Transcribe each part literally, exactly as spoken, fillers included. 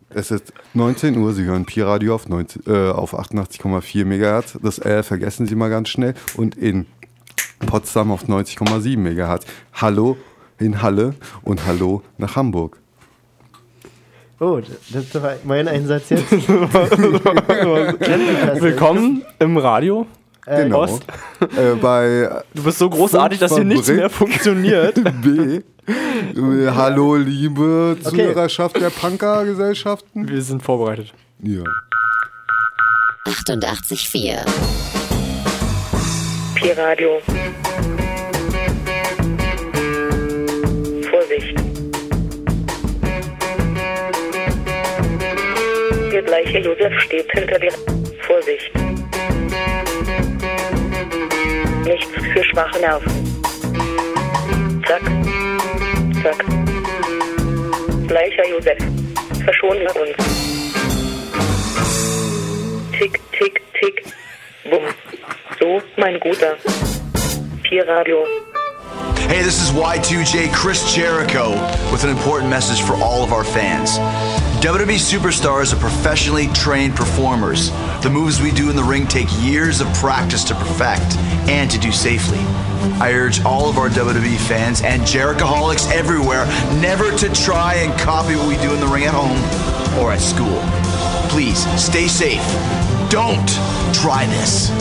Es ist neunzehn Uhr, Sie hören Pi-Radio auf, neunzehn, äh, auf achtundachtzig Komma vier Megahertz. Das L vergessen Sie mal ganz schnell. Und in Potsdam auf neunzig Komma sieben Megahertz. Hallo in Halle und hallo nach Hamburg. Oh, das ist doch mein Einsatz jetzt. Willkommen im Radio. Äh, Genau. Ost. Äh, bei Du bist so großartig, dass hier nichts mehr funktioniert. B. Äh, hallo, liebe Zuhörerschaft der Punker-Gesellschaften. Wir sind vorbereitet. Ja. achtundachtzig Komma vier Pi-Radio. Vorsicht. Der gleiche Josef steht hinter dir. Vorsicht. Nichts für schwache Nerven. Zack. Zack. Gleicher Josef. Verschone uns. Tick, tick, tick. Bumm. So, mein Guter. Pi-Radio. Hey, this is Y two J Chris Jericho with an important message for all of our fans. W W E superstars are professionally trained performers. The moves we do in the ring take years of practice to perfect and to do safely. I urge all of our W W E fans and Jerichoholics everywhere never to try and copy what we do in the ring at home or at school. Please, stay safe. Don't try this.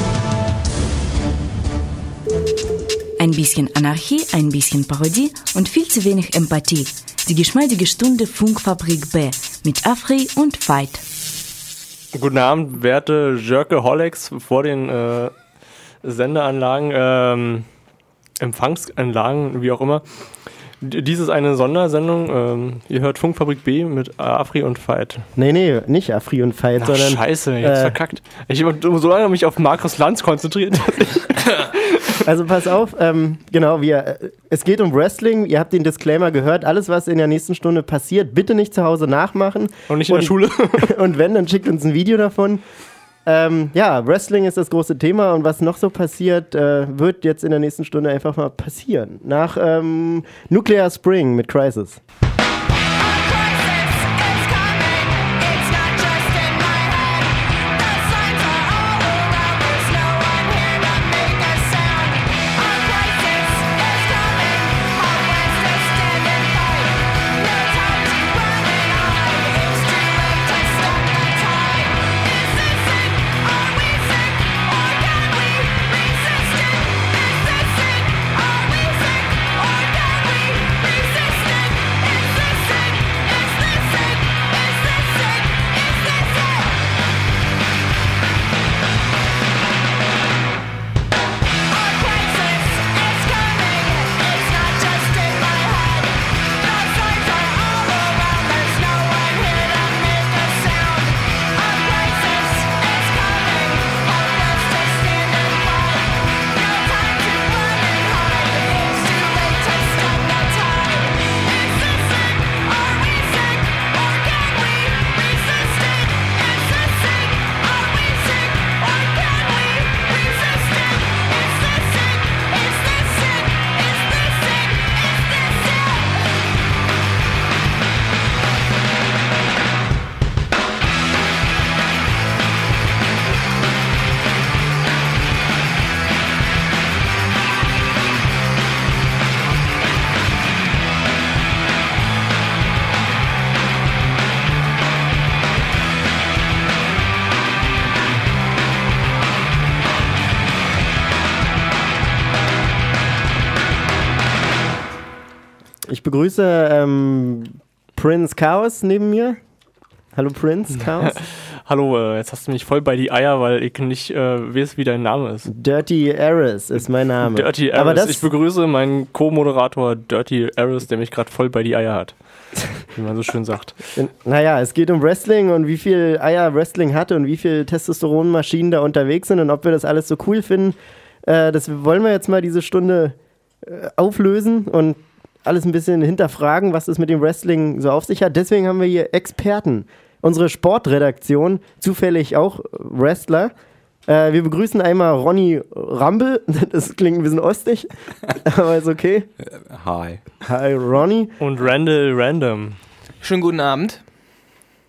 Ein bisschen Anarchie, ein bisschen Parodie und viel zu wenig Empathie. Die geschmeidige Stunde Funkfabrik B mit Afri und Veit. Guten Abend, werte Jerkeholics vor den äh, Sendeanlagen, ähm, Empfangsanlagen, wie auch immer. D- dies ist eine Sondersendung. Ähm, ihr hört Funkfabrik B mit Afri und Veit. Nee, nee, nicht Afri und Veit, Ach, sondern... scheiße, jetzt äh, verkackt. Ich habe so lange mich auf Markus Lanz konzentriert. Also pass auf, ähm, genau, wir, äh, es geht um Wrestling, ihr habt den Disclaimer gehört, alles was in der nächsten Stunde passiert, bitte nicht zu Hause nachmachen. Und nicht in der Schule. Und wenn, dann schickt uns ein Video davon. Ähm, ja, Wrestling ist das große Thema und was noch so passiert, äh, wird jetzt in der nächsten Stunde einfach mal passieren. Nach ähm, Nuclear Spring mit Crisis. Ich begrüße ähm, Prince Chaos neben mir. Hallo Prince Chaos. Hallo, äh, jetzt hast du mich voll bei die Eier, weil ich nicht äh, weiß, wie dein Name ist. Dirty Aris ist mein Name. Dirty Aris. Aber das ich begrüße meinen Co-Moderator Dirty Aris, der mich gerade voll bei die Eier hat. Wie man so schön sagt. Naja, es geht um Wrestling und wie viel Eier Wrestling hat und wie viel Testosteronmaschinen da unterwegs sind und ob wir das alles so cool finden. Äh, das wollen wir jetzt mal diese Stunde äh, auflösen und alles ein bisschen hinterfragen, was es mit dem Wrestling so auf sich hat. Deswegen haben wir hier Experten. Unsere Sportredaktion, zufällig auch Wrestler. Äh, wir begrüßen einmal Ronny Rambe. Das klingt ein bisschen ostig, aber ist okay. Hi. Hi, Ronny. Und Randall Random. Schönen guten Abend.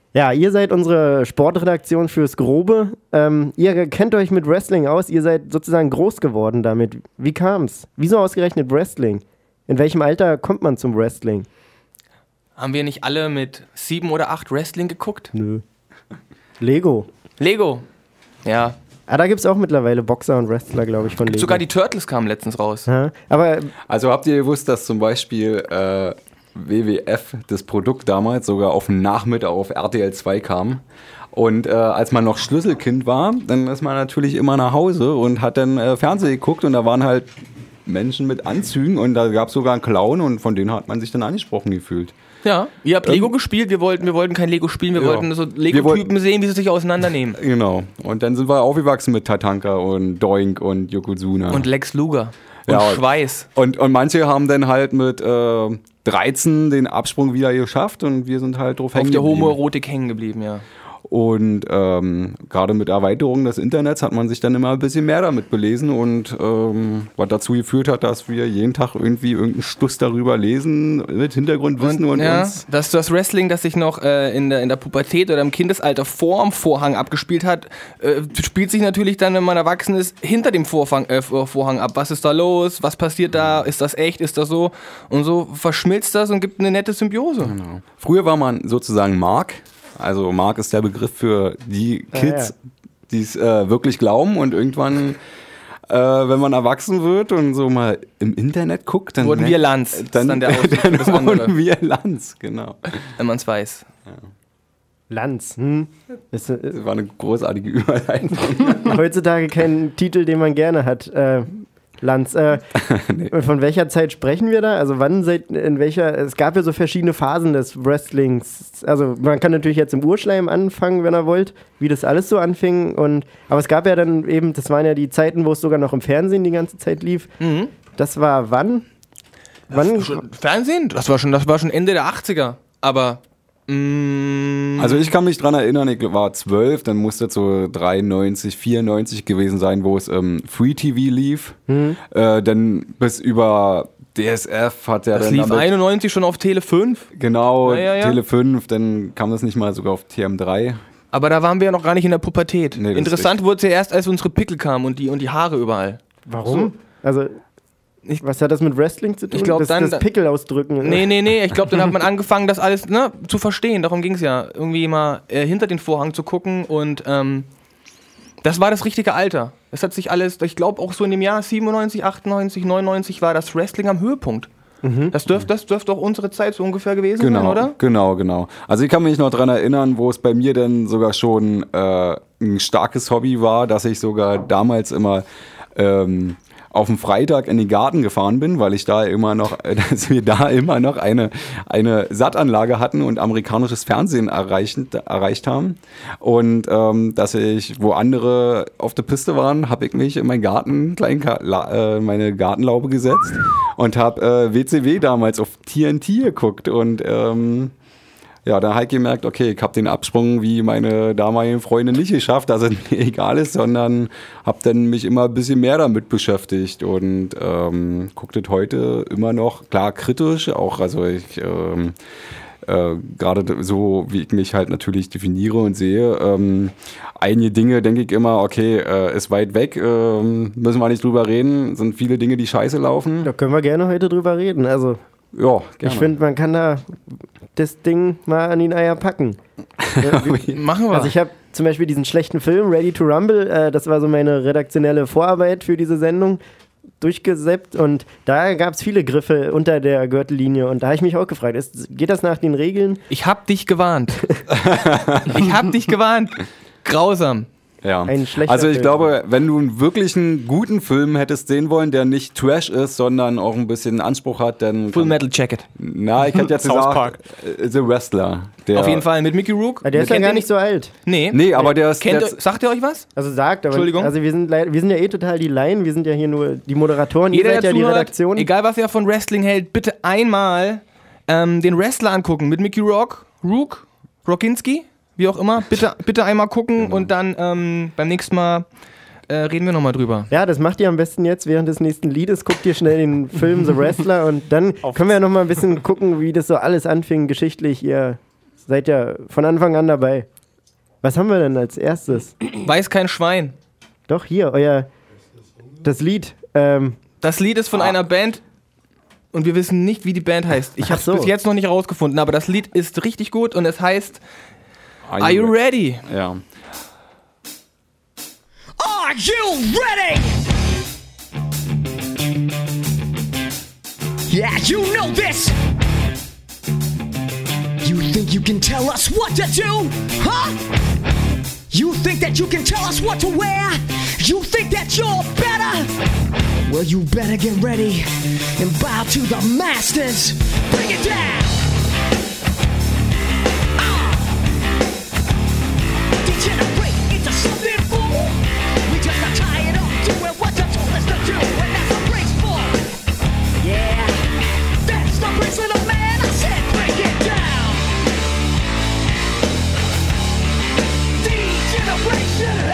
Ja, ihr seid unsere Sportredaktion fürs Grobe. Ähm, ihr kennt euch mit Wrestling aus. Ihr seid sozusagen groß geworden damit. Wie kam's? Wieso ausgerechnet Wrestling? In welchem Alter kommt man zum Wrestling? Haben wir nicht alle mit sieben oder acht Wrestling geguckt? Nö. Lego. Lego. Ja. Ah, da gibt's auch mittlerweile Boxer und Wrestler, glaube ich, von Lego. Sogar die Turtles kamen letztens raus. Ja, aber Also habt ihr gewusst, dass zum Beispiel äh, W W F, das Produkt damals, sogar auf den Nachmittag auf R T L zwei kam? Und äh, als man noch Schlüsselkind war, dann ist man natürlich immer nach Hause und hat dann äh, Fernsehen geguckt und da waren halt Menschen mit Anzügen und da gab es sogar einen Clown und von denen hat man sich dann angesprochen gefühlt. Ja, ihr habt Lego gespielt, wir wollten, wir wollten kein Lego spielen, wir Ja. wollten so Wir Lego-Typen wollten- sehen, wie sie sich auseinandernehmen. Genau. Und dann sind wir aufgewachsen mit Tatanka und Doink und Yokozuna. Und Lex Luger. Und Ja, und- Schweiß. Und, und manche haben dann halt mit äh, dreizehn den Absprung wieder geschafft und wir sind halt drauf Auf hängen der geblieben. Homoerotik hängen geblieben, ja. Und ähm, gerade mit Erweiterung des Internets hat man sich dann immer ein bisschen mehr damit belesen und ähm, was dazu geführt hat, dass wir jeden Tag irgendwie irgendeinen Stuss darüber lesen, mit Hintergrundwissen und, ja, uns... dass das Wrestling, das sich noch äh, in, der, in der Pubertät oder im Kindesalter vor dem Vorhang abgespielt hat, äh, spielt sich natürlich dann, wenn man erwachsen ist, hinter dem Vorfang, äh, Vorhang ab. Was ist da los? Was passiert da? Ist das echt? Ist das so? Und so verschmilzt das und gibt eine nette Symbiose. Genau. Früher war man sozusagen Mark. Also Mark ist der Begriff für die Kids, Ah, die es äh, wirklich glauben und irgendwann, äh, wenn man erwachsen wird und so mal im Internet guckt, dann Wurden wir Lanz. Das ist Dann, dann der Ausdruck für dann das andere. wurden wir Lanz, genau. Wenn man es weiß. Lanz. Hm? Ist, äh, Das war eine großartige Überleitung. heutzutage kein Titel, den man gerne hat. Äh, Lanz. Äh, Von welcher Zeit sprechen wir da? Also wann seid, in welcher, es gab ja so verschiedene Phasen des Wrestlings. Also man kann natürlich jetzt im Urschleim anfangen, wenn er wollt, wie das alles so anfing. Und, aber es gab ja dann eben, das waren ja die Zeiten, wo es sogar noch im Fernsehen die ganze Zeit lief. Mhm. Das war wann? Wann? Schon Fernsehen? Das war schon, das war schon Ende der achtziger. Aber mh, Also ich kann mich dran erinnern, ich war zwölf, dann musste es so dreiundneunzig, vierundneunzig gewesen sein, wo es ähm, Free T V lief. Mhm. Äh, dann bis über D S F hat er das dann lief damit- einundneunzig schon auf Tele fünf. Genau, Ja, ja, ja. Tele fünf, dann kam das nicht mal sogar auf T M drei. Aber da waren wir ja noch gar nicht in der Pubertät. Nee, das ist Interessant wurde es ja erst, als unsere Pickel kamen und die, und die Haare überall. Warum? Also, Ich- was hat das mit Wrestling zu tun? Ich glaub, das, dann- das Pickel ausdrücken. Nee, nee, nee. Ich glaube, dann hat man angefangen, das alles ne, zu verstehen. Darum ging es ja. Irgendwie mal äh, hinter den Vorhang zu gucken und ähm, das war das richtige Alter. Das hat sich alles, ich glaube auch so in dem Jahr siebenundneunzig, achtundneunzig, neunundneunzig war das Wrestling am Höhepunkt. Das dürfte das dürft auch unsere Zeit so ungefähr gewesen Genau, sein, oder? genau, genau. Also ich kann mich noch dran erinnern, wo es bei mir dann sogar schon äh, ein starkes Hobby war, dass ich sogar damals immer ähm, auf dem Freitag in den Garten gefahren bin, weil ich da immer noch, äh, dass wir da immer noch eine, eine Sattanlage hatten und amerikanisches Fernsehen erreichend, erreicht haben. Und ähm, dass ich, wo andere auf der Piste waren, habe ich mich in meinen Garten, klein, La, äh, meine Gartenlaube gesetzt und habe äh, W C W damals auf T N T geguckt und ähm, ja, da habe ich gemerkt, okay, ich habe den Absprung wie meine damaligen Freunde nicht geschafft, dass es mir egal ist, sondern habe dann mich immer ein bisschen mehr damit beschäftigt und ähm, gucke das heute immer noch, klar, kritisch, auch, also ich ähm, äh, gerade so, wie ich mich halt natürlich definiere und sehe, ähm, einige Dinge denke ich immer, okay, äh, ist weit weg, ähm, müssen wir nicht drüber reden, sind viele Dinge, die scheiße laufen. Da können wir gerne heute drüber reden. Also, Ja, gerne. ich finde, man kann da das Ding mal an die Eier packen. Machen wir. Also ich habe zum Beispiel diesen schlechten Film, Ready to Rumble, äh, das war so meine redaktionelle Vorarbeit für diese Sendung, durchgeseppt und da gab es viele Griffe unter der Gürtellinie und da habe ich mich auch gefragt, ist, geht das nach den Regeln? Ich hab dich gewarnt. ich hab dich gewarnt. Grausam. Ja. Ein schlechter Also ich Film. glaube, wenn du einen wirklich einen guten Film hättest sehen wollen, der nicht Trash ist, sondern auch ein bisschen Anspruch hat, dann... Full Metal Jacket. Na, ich hätte jetzt South gesagt, Park. äh, The Wrestler. Der, Auf jeden Fall mit Mickey Rourke. Ah, der ist ja Kennt gar ihr nicht so alt. Nee. Nee, aber der ist... Kennt der ihr, ist sagt ihr euch was? Also sagt, aber Entschuldigung? also wir sind, leid- wir sind ja eh total die Laien, wir sind ja hier nur die Moderatoren, Jeder, ihr seid der ja die zuhört, Redaktion. egal was er von Wrestling hält, bitte einmal ähm, den Wrestler angucken mit Mickey Rourke, Rourke, Rockinski, wie auch immer. Bitte, bitte einmal gucken Genau. und dann ähm, beim nächsten Mal äh, reden wir nochmal drüber. Ja, das macht ihr am besten jetzt während des nächsten Liedes. Guckt ihr schnell den Film The Wrestler und dann können wir ja noch mal ein bisschen gucken, wie das so alles anfing geschichtlich. Ihr seid ja von Anfang an dabei. Was haben wir denn als erstes? Weiß kein Schwein. Doch, hier, euer, das Lied. Ähm, Das Lied ist von ah. einer Band und wir wissen nicht, wie die Band heißt. Ich habe es so. bis jetzt noch nicht rausgefunden, aber das Lied ist richtig gut und es heißt Are, Are You Ready? ready? Ja. Are you ready? Yeah, you know this. You think you can tell us what to do? Huh? You think that you can tell us what to wear? You think that you're better? Well, you better get ready and bow to the masters. Bring it down. Uh. Degenerate into something fool. We just got tired of doing what you told us to do, and that's the breaks for. Yeah, that's the breaks, little man. I said, break it down. Degeneration.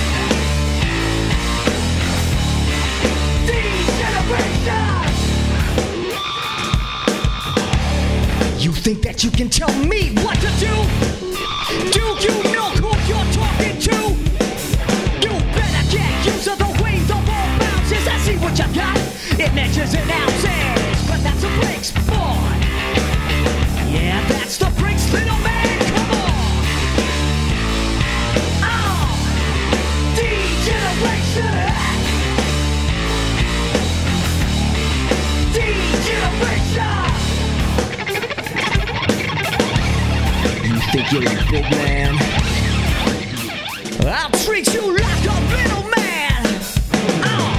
You think that you can tell me what to do? Do you know who you're talking to? You better get used to the way the ball bounces. I see what you got. It measures in ounces, but that's the breaks, boy. Yeah, that's the breaks, little man. Come on. Oh, degeneration. Degeneration. You think you're a big man? I'll treat you like a little man. Oh.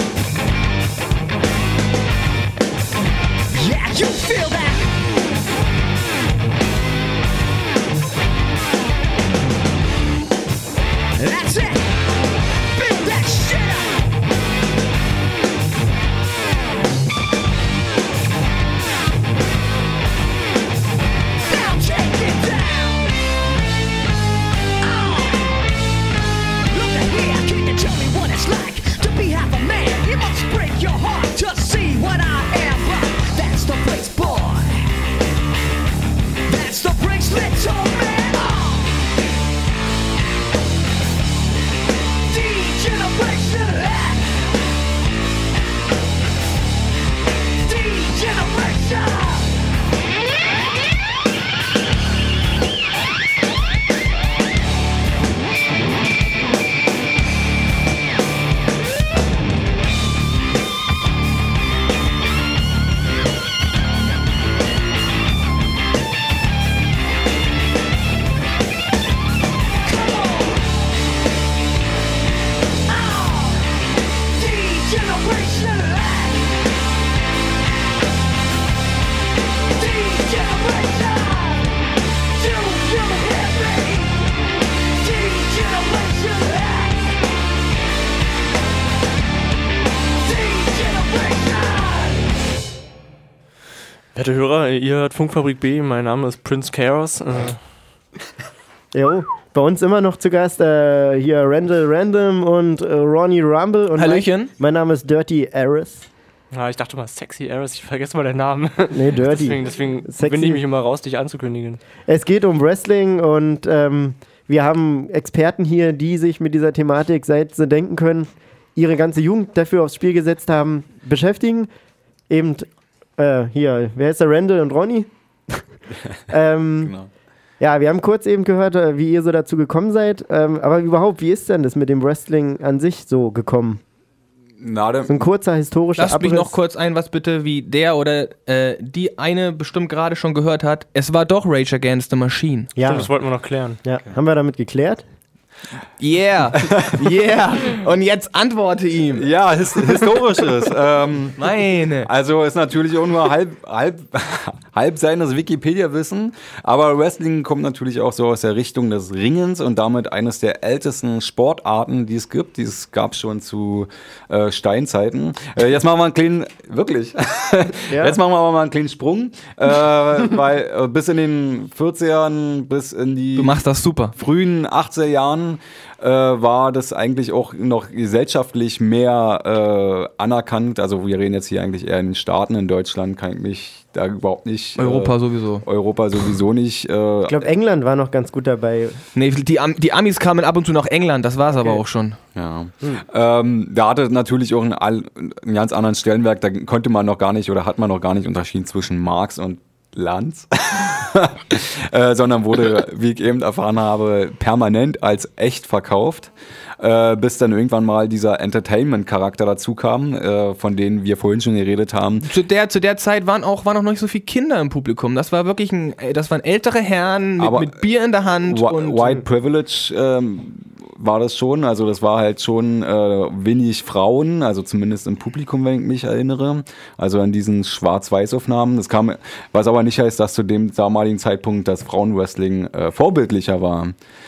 Yeah, you feel that? That's it. Build that shit up. Now take it down. Oh. Look at here, can you tell me what it's like to be half a man? It must break your heart to see what I am, but that's the breaks, boy. That's the breaks, little man. Oh. Degeneration. Degeneration. Werte Hörer, ihr hört Funkfabrik B, mein Name ist Prince Chaos. Äh. Jo, bei uns immer noch zu Gast äh, hier Randall Random und äh, Ronnie Rumble. Und Hallöchen. Mein, mein Name ist Dirty Aris. Ja, ich dachte mal Sexy Aris, ich vergesse mal den Namen. Nee, Dirty. Deswegen, deswegen binde ich mich immer raus, dich anzukündigen. Es geht um Wrestling und ähm, wir haben Experten hier, die sich mit dieser Thematik, seit sie denken können, ihre ganze Jugend dafür aufs Spiel gesetzt haben, beschäftigen. Eben äh, hier, wer ist der? Randall und Ronny? ähm, genau. Ja, wir haben kurz eben gehört, wie ihr so dazu gekommen seid. Ähm, aber überhaupt, wie ist denn das mit dem Wrestling an sich so gekommen? Na, so ein kurzer historischer Lass Abriss. mich noch kurz ein, was bitte, wie der oder äh, die eine bestimmt gerade schon gehört hat. Es war doch Rage Against the Machine. Ja. Stimmt, das wollten wir noch klären. Ja, okay. Haben wir damit geklärt? Yeah, yeah. Und jetzt antworte ihm. Ja, his historisches. ähm, Meine. Also ist natürlich auch nur halb, halb, halb seines Wikipedia-Wissen, aber Wrestling kommt natürlich auch so aus der Richtung des Ringens und damit eines der ältesten Sportarten, die es gibt. Dies gab es schon zu äh, Steinzeiten. Äh, jetzt machen wir einen kleinen, wirklich, ja. Jetzt machen wir aber mal einen kleinen Sprung, äh, weil äh, bis in den vierzigern, bis in die du machst das super. frühen achtziger Jahren Jahren äh, war das eigentlich auch noch gesellschaftlich mehr äh, anerkannt. Also wir reden jetzt hier eigentlich eher in den Staaten, in Deutschland kann ich mich da überhaupt nicht... Europa äh, sowieso. Europa sowieso nicht. Äh, Ich glaube, England war noch ganz gut dabei. Nee, die, Am die Amis kamen ab und zu nach England, das war es aber auch schon. Ja. Ähm, da hatte natürlich auch einen, all- einen ganz anderen Stellenwert. Da konnte man noch gar nicht oder hat man noch gar nicht unterschieden zwischen Marx und Lanz, äh, sondern wurde, wie ich eben erfahren habe, permanent als echt verkauft, äh, bis dann irgendwann mal dieser Entertainment-Charakter dazu kam, äh, von denen wir vorhin schon geredet haben. Zu der, zu der Zeit waren auch, waren auch noch nicht so viele Kinder im Publikum. Das war wirklich ein, das waren ältere Herren mit, Aber mit Bier in der Hand. Wh- und White Privilege ähm, war das schon, also das war halt schon äh, wenig Frauen, also zumindest im Publikum, wenn ich mich erinnere, also an diesen Schwarz-Weiß-Aufnahmen. Das kam, was aber nicht heißt, dass zu dem damaligen Zeitpunkt das Frauenwrestling äh, vorbildlicher war.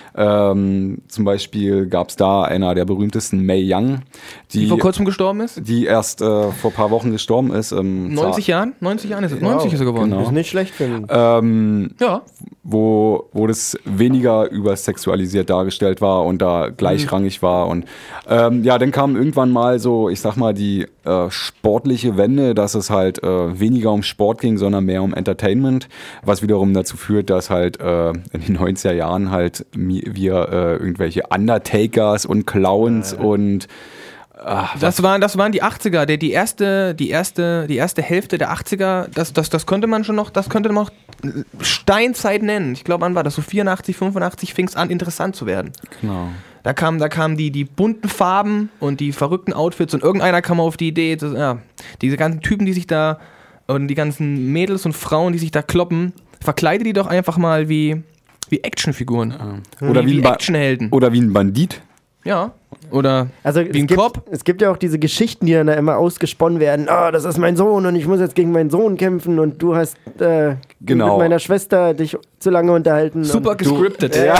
Ähm, zum Beispiel gab es da einer der berühmtesten, Mae Young, die, die vor kurzem gestorben ist? die erst äh, vor ein paar Wochen gestorben ist. Ähm, neunzig Jahren? neunzig Jahren ist es. neunzig ist er geworden. Genau. Ist nicht schlecht für ihn. Ähm, Ja. wo, wo das weniger übersexualisiert dargestellt war und da gleichrangig war. Und ähm, ja, dann kam irgendwann mal so, ich sag mal, die äh, sportliche Wende, dass es halt äh, weniger um Sport ging, sondern mehr um Entertainment, was wiederum dazu führt, dass halt äh, in den neunziger Jahren halt mi- wir äh, irgendwelche Undertakers und Clowns und Ach, Das waren, das waren die achtziger, der, die, erste, die, erste, die erste Hälfte der achtziger, das, das, das konnte man schon noch, das könnte man noch Steinzeit nennen. Ich glaube, wann war das? So vierundachtzig, fünfundachtzig fing es an, interessant zu werden. genau. Da kamen da kamen die, die bunten Farben und die verrückten Outfits und irgendeiner kam auf die Idee, das, ja, diese ganzen Typen, die sich da, und die ganzen Mädels und Frauen, die sich da kloppen, verkleide die doch einfach mal wie, wie Actionfiguren. Oder wie, wie ein Ba- Actionhelden. Oder wie ein Bandit. Ja. Oder Also wie es ein gibt, Cop. es gibt ja auch diese Geschichten, die dann da immer ausgesponnen werden. Ah, das ist mein Sohn und ich muss jetzt gegen meinen Sohn kämpfen und du hast äh, Genau. mit meiner Schwester dich zu lange unterhalten. Super und, gescriptet. Ja.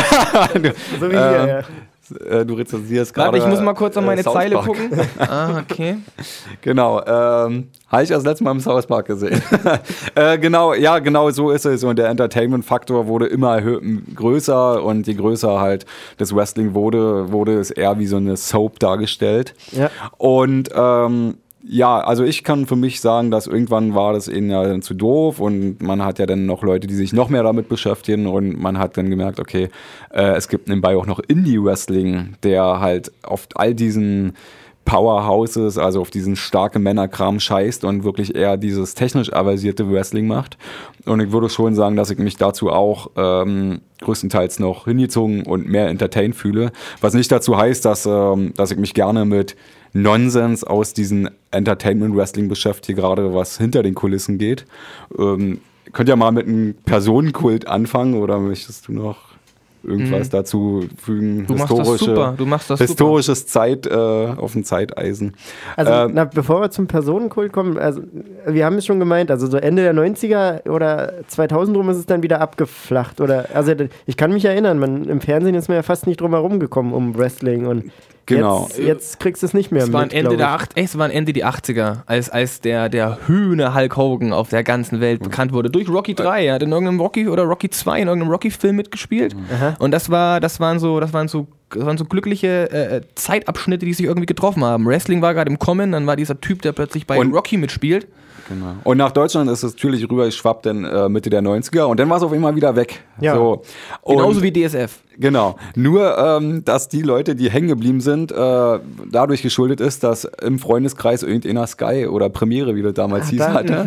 so wie Ähm, hier, ja. Äh, du rezensierst gerade. Warte, ich muss mal kurz an meine äh, South Zeile Park. gucken. Ah, okay. Genau, ähm, habe ich das letzte Mal im South Park gesehen. äh, genau, ja, genau so ist es. Und der Entertainment-Faktor wurde immer erhö- größer und je größer halt das Wrestling wurde, wurde es eher wie so eine Soap dargestellt. Ja. Und ähm, ja, also ich kann für mich sagen, dass irgendwann war das ihnen ja dann zu doof und man hat ja dann noch Leute, die sich noch mehr damit beschäftigen und man hat dann gemerkt, okay, äh, es gibt nebenbei auch noch Indie-Wrestling, der halt auf all diesen Powerhouses, also auf diesen starken Männerkram scheißt und wirklich eher dieses technisch avasierte Wrestling macht. Und ich würde schon sagen, dass ich mich dazu auch ähm, größtenteils noch hingezogen und mehr entertained fühle. Was nicht dazu heißt, dass, ähm, dass ich mich gerne mit Nonsens aus diesem Entertainment-Wrestling beschäftige, gerade was hinter den Kulissen geht. Ähm, könnt ihr mal mit einem Personenkult anfangen oder möchtest du noch irgendwas Mhm. dazu fügen? Du machst das super. Du machst das historisches Zeit äh, auf dem Zeiteisen. Also, Ähm, na, bevor wir zum Personenkult kommen, also wir haben es schon gemeint, also so Ende der neunziger oder zweitausend rum ist es dann wieder abgeflacht. Oder, also ich kann mich erinnern, man, im Fernsehen ist man ja fast nicht drum herum gekommen um Wrestling und Genau. jetzt, jetzt kriegst du es nicht mehr Es waren mit, Ende glaub der ich. acht, ey, es waren Ende die achtziger, als, als der, der Hühner Hulk Hogan auf der ganzen Welt bekannt wurde. Durch Rocky drei. Er hat in irgendeinem Rocky oder Rocky zwei in irgendeinem Rocky-Film mitgespielt. Aha. Und das war, das waren so, das waren so, das waren so glückliche äh, Zeitabschnitte, die sich irgendwie getroffen haben. Wrestling war gerade im Kommen, dann war dieser Typ, der plötzlich bei Und- Rocky mitspielt. Genau. Und nach Deutschland ist es natürlich rübergeschwappt dann äh, Mitte der neunziger und dann war es auf einmal wieder weg. Ja. So. Und Genauso wie D S F. Genau. Nur, ähm, dass die Leute, die hängen geblieben sind, äh, dadurch geschuldet ist, dass im Freundeskreis irgendeiner Sky oder Premiere, wie das damals hieß, dann- hatte.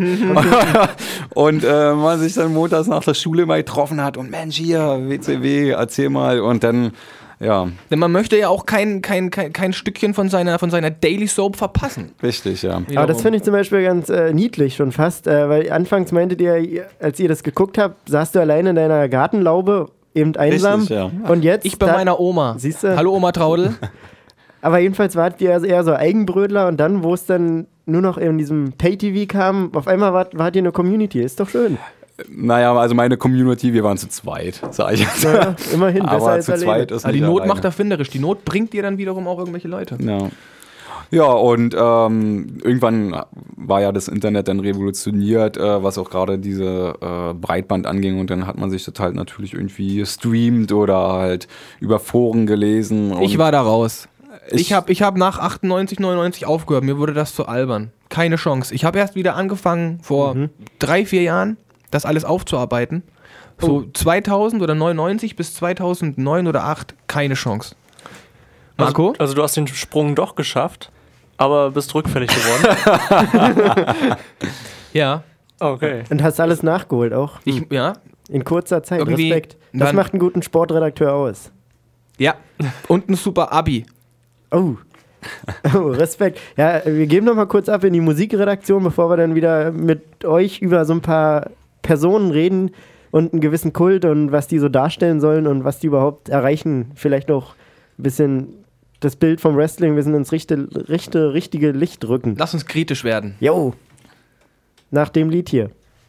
Und äh, man sich dann montags nach der Schule mal getroffen hat und Mensch, hier, W C W, erzähl mal. Und dann, ja, Denn man möchte ja auch kein, kein, kein, kein Stückchen von seiner, von seiner Daily Soap verpassen. richtig, ja. Aber das finde ich zum Beispiel ganz äh, niedlich schon fast, äh, weil anfangs meintet ihr, ihr- als ihr das geguckt habt, saßt du allein in deiner Gartenlaube, eben einsam. Richtig, ja. Und jetzt, Ich bei da- meiner Oma. Siehst du? Hallo Oma Traudel. aber jedenfalls wart ihr also eher so Eigenbrötler und dann, wo es dann nur noch in diesem Pay-T V kam, auf einmal wart, wart ihr eine Community, ist doch schön. Naja, also meine Community, wir waren zu zweit, sag ich jetzt. Ja, immerhin, besser Aber als zu alleine. zweit ist Aber die nicht Not alleine. macht erfinderisch. Die Not bringt dir dann wiederum auch irgendwelche Leute. Ja. Ja, und ähm, irgendwann war ja das Internet dann revolutioniert, äh, was auch gerade diese äh, Breitband anging. Und dann hat man sich das halt natürlich irgendwie gestreamt oder halt über Foren gelesen. Und Ich war da raus. Ich- Ich habe ich hab nach achtundneunzig, neunundneunzig aufgehört. Mir wurde das zu albern. Keine Chance. Ich habe erst wieder angefangen, vor drei, vier Jahren, das alles aufzuarbeiten. So zweitausend oder neunundneunzig bis zweitausendneun oder acht, keine Chance. Marco? Also, also du hast den Sprung doch geschafft, aber bist rückfällig geworden. Ja. Okay. Und hast alles nachgeholt auch. Ich, ja. In kurzer Zeit. Irgendwie Respekt. Das dann- macht einen guten Sportredakteur aus. Ja. Und ein super Abi. Oh. Oh, Respekt. Ja, wir geben noch mal kurz ab in die Musikredaktion, bevor wir dann wieder mit euch über so ein paar Personen reden und einen gewissen Kult und was die so darstellen sollen und was die überhaupt erreichen. Vielleicht noch ein bisschen das Bild vom Wrestling ein bisschen ins richte, richte, richtige Licht rücken. Lass uns kritisch werden. Jo. Nach dem Lied hier.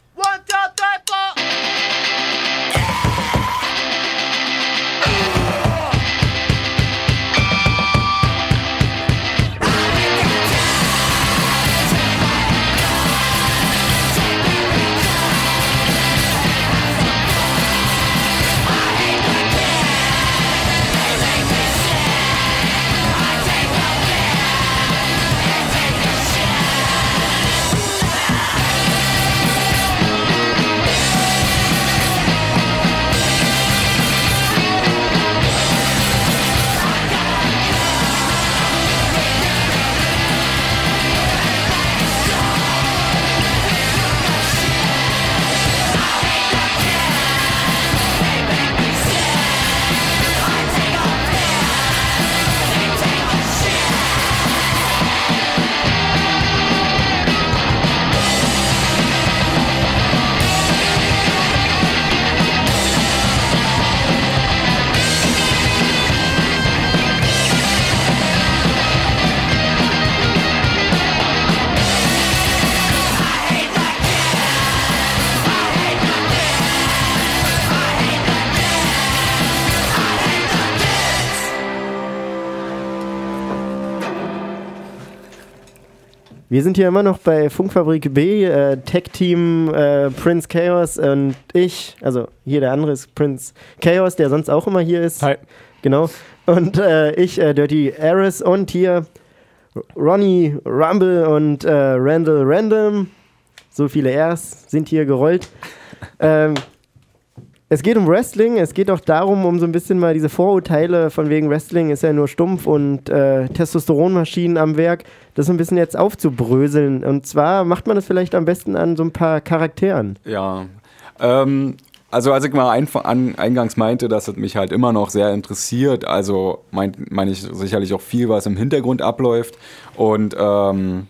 Wir sind hier immer noch bei Funkfabrik B, äh, Tech-Team äh, Prince Chaos und ich, also hier der andere ist Prince Chaos, der sonst auch immer hier ist. Hi. Genau. Und äh, ich, äh, Dirty Aris und hier Ronnie Rumble und äh, Randall Random. So viele Rs sind hier gerollt. ähm, es geht um Wrestling, es geht auch darum, um so ein bisschen mal diese Vorurteile von wegen Wrestling ist ja nur stumpf und äh, Testosteronmaschinen am Werk, das so ein bisschen jetzt aufzubröseln. Und zwar macht man das vielleicht am besten an so ein paar Charakteren. Ja, ähm, also als ich mal ein, an, eingangs meinte, dass es mich halt immer noch sehr interessiert, also meine mein ich sicherlich auch viel, was im Hintergrund abläuft. Und ähm,